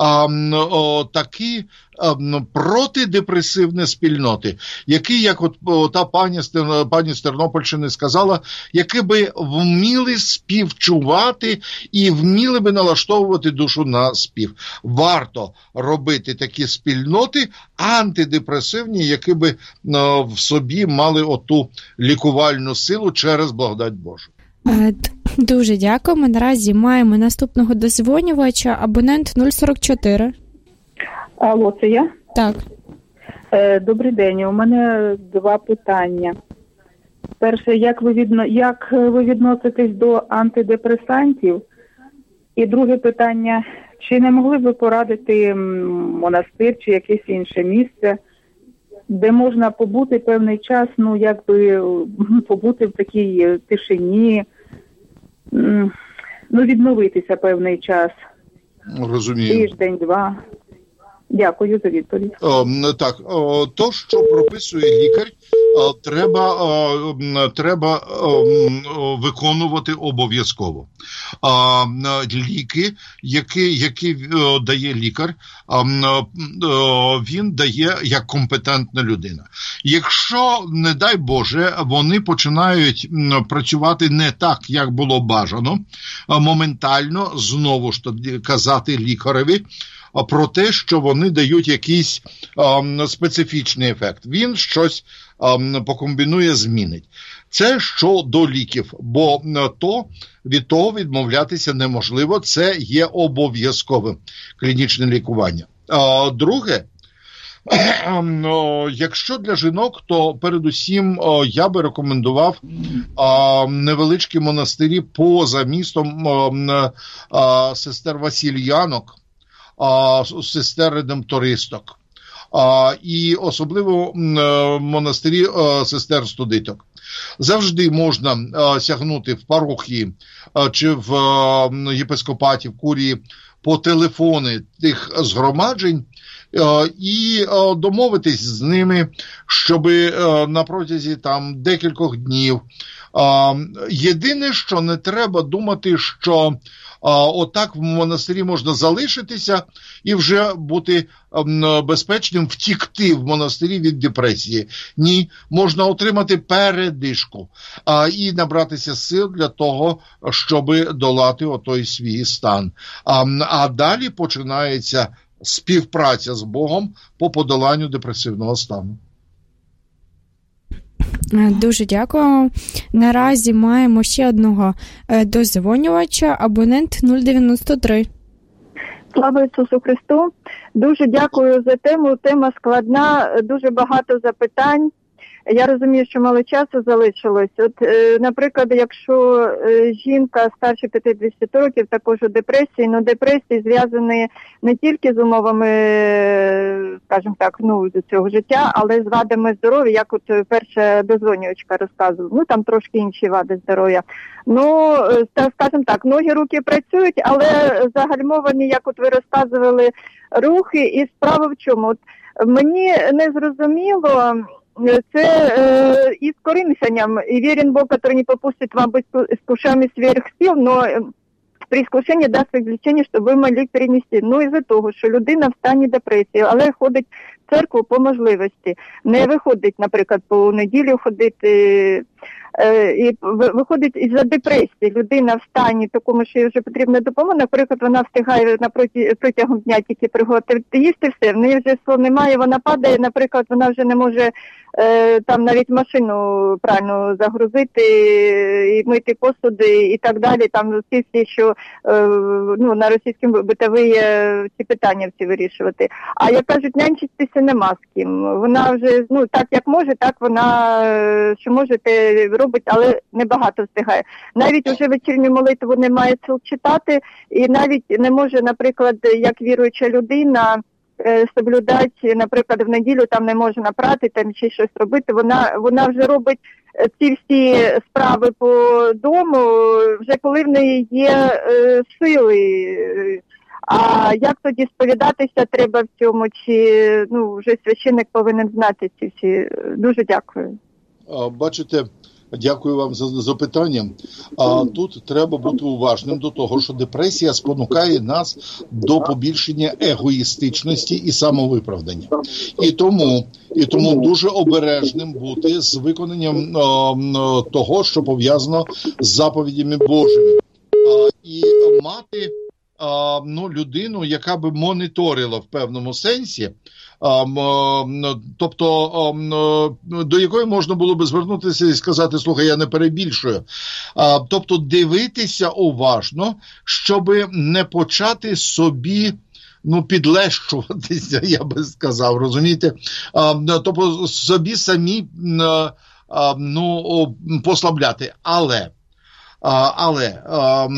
такі протидепресивні спільноти, які, як от та пані з Тернопільщини сказала, які би вміли співчувати і вміли би налаштовувати душу на спів. Варто робити такі спільноти антидепресивні, які би в собі мали оту лікувальну силу через благодать Божу. Дуже дякуємо. Наразі маємо наступного дозвонювача, абонент 044. Алло, це я? Так. Добрий день. У мене 2 питання. Перше, як ви відноситесь до антидепресантів? І друге питання, чи не могли б ви порадити монастир чи якесь інше місце, де можна побути певний час, побути в такій тишині, відновитися певний час. Розумію. Тиждень-два. Дякую за відповідь. То, що прописує лікар, треба виконувати обов'язково. Ліки, які дає лікар, він дає як компетентна людина. Якщо, не дай Боже, вони починають працювати не так, як було бажано, моментально знову ж казати лікареві про те, що вони дають якийсь специфічний ефект. Він щось покомбінує, змінить. Це щодо ліків, бо від того відмовлятися неможливо, це є обов'язковим клінічне лікування. Друге, якщо для жінок, то передусім я би рекомендував невеличкі монастирі поза містом сестер Васильянок, сестер редемтористок, і особливо монастирі сестер студиток. Завжди можна сягнути в парохії чи в єпископаті, в курії по телефони тих згромаджень і домовитись з ними, щоб на протязі декількох днів. Єдине, що не треба думати, що отак в монастирі можна залишитися і вже бути безпечним, втікти в монастирі від депресії. Ні, можна отримати передишку і набратися сил для того, щоб долати отой свій стан. А далі починається співпраця з Богом по подоланню депресивного стану. Дуже дякую. Наразі маємо ще одного дозвонювача, абонент 093. Слава Ісусу Христу. Дуже дякую за тему. Тема складна, дуже багато запитань. Я розумію, що мало часу залишилось. От, наприклад, якщо жінка старше 50 років, також у депресії, но депресії зв'язані не тільки з умовами, скажімо так, до цього життя, але з вадами здоров'я, як от перша дозвонювачка розказувала. Там трошки інші вади здоров'я. Скажімо так, ноги, руки працюють, але загальмовані, як от ви розказували, рухи. І справа в чому? От мені не зрозуміло, це и с корыншанем, и верен Бог, который не попустит вам быть искушаемыми сверх сил, но при искушенні дасть відлічення, щоб ви могли перенести. Із-за того, що людина в стані депресії, але ходить в церкву по можливості. Не виходить, наприклад, по неділю ходити, і виходить із-за депресії. Людина в стані такому, що їй вже потрібна допомога, наприклад, вона встигає протягом дня тільки приготувати їсти все, в неї вже сил немає, вона падає, наприклад, вона вже не може там навіть машину правильно загрузити, і мити посуди і так далі, там всі, що на російському битові ці питання всі вирішувати. А як кажуть, нянчитися нема з ким. Вона вже, так як може, так вона, що може, те робить, але небагато встигає. Навіть уже вечірню молитву не має сил читати, і навіть не може, наприклад, як віруюча людина, соблюдати, наприклад, в неділю там не може напрати, там чи щось робити. Вона вже робить ці всі справи по дому, вже коли в неї є сили. А як тоді сповідатися треба в цьому? Чи вже священник повинен знати ці всі? Дуже дякую. Бачите, дякую вам за запитання. Тут треба бути уважним до того, що депресія спонукає нас до побільшення егоїстичності і самовиправдання. І тому дуже обережним бути з виконанням того, що пов'язано з заповідями Божими. І мати людину, яка би моніторила в певному сенсі, тобто до якої можна було би звернутися і сказати: слухай, я не перебільшую. Тобто дивитися уважно, щоб не почати собі підлещуватися, я би сказав, розумієте? Тобто собі самі послабляти. Але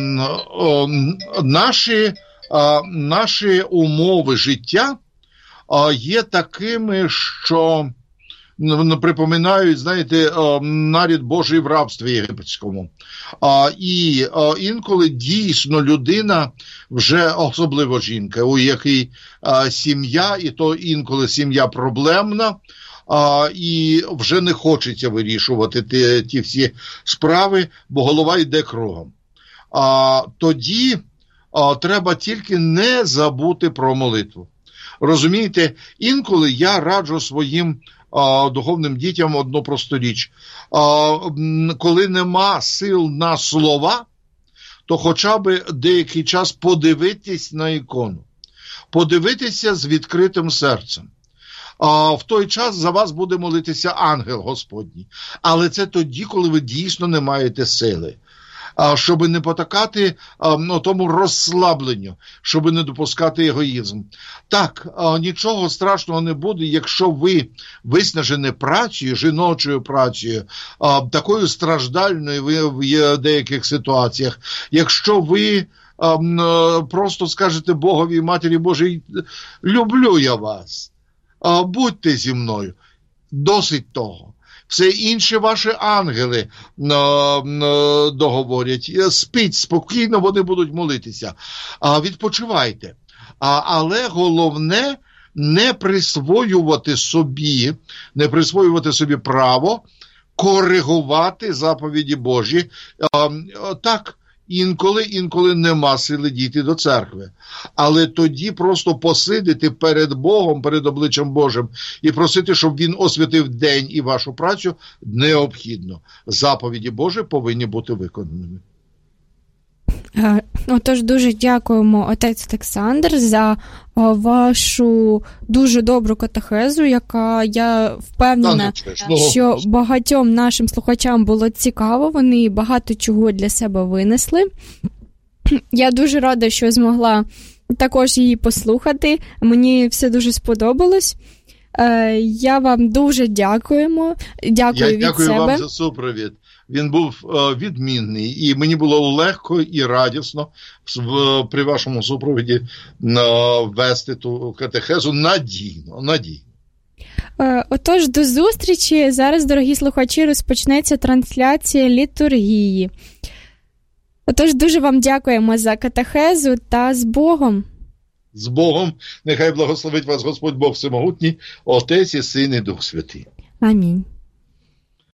наші умови життя є такими, що припоминають, знаєте, нарід Божий в рабстві єгипетському. І інколи дійсно людина, вже особливо жінка, у якій сім'я, і то інколи сім'я проблемна, і вже не хочеться вирішувати ті всі справи, бо голова йде кругом. Тоді треба тільки не забути про молитву. Розумієте, інколи я раджу своїм духовним дітям одну просту річ. Коли нема сил на слова, то хоча б деякий час подивитись на ікону. Подивитися з відкритим серцем. В той час за вас буде молитися ангел Господній. Але це тоді, коли ви дійсно не маєте сили. Щоб не потакати тому розслабленню, щоб не допускати егоїзм. Так, нічого страшного не буде, якщо ви виснажені працею, жіночою працею, такою страждальною в деяких ситуаціях. Якщо ви просто скажете Богові і Матері Божій: люблю я вас, будьте зі мною, досить того. Все інше ваші ангели договорять. Спіть спокійно, вони будуть молитися. Відпочивайте. Але головне не присвоювати собі право коригувати заповіді Божі. Так, інколи нема сили дійти до церкви. Але тоді просто посидити перед Богом, перед обличчям Божим і просити, щоб Він освятив день і вашу працю, необхідно. Заповіді Божі повинні бути виконаними. Отож, дуже дякуємо, отець Олександр, за вашу дуже добру катехезу, яка, я впевнена, що багатьом нашим слухачам було цікаво, вони багато чого для себе винесли. Я дуже рада, що змогла також її послухати, мені все дуже сподобалось. Я вам дуже дякуємо. Дякую від дякую себе. вам за супровід. Він був відмінний, і мені було легко і радісно при вашому супровіді вести ту катехезу надійно. Отож, до зустрічі. Зараз, дорогі слухачі, розпочнеться трансляція літургії. Отож, дуже вам дякуємо за катехезу та з Богом. З Богом. Нехай благословить вас Господь Бог Всемогутній, Отець і Син і Дух Святий. Амінь.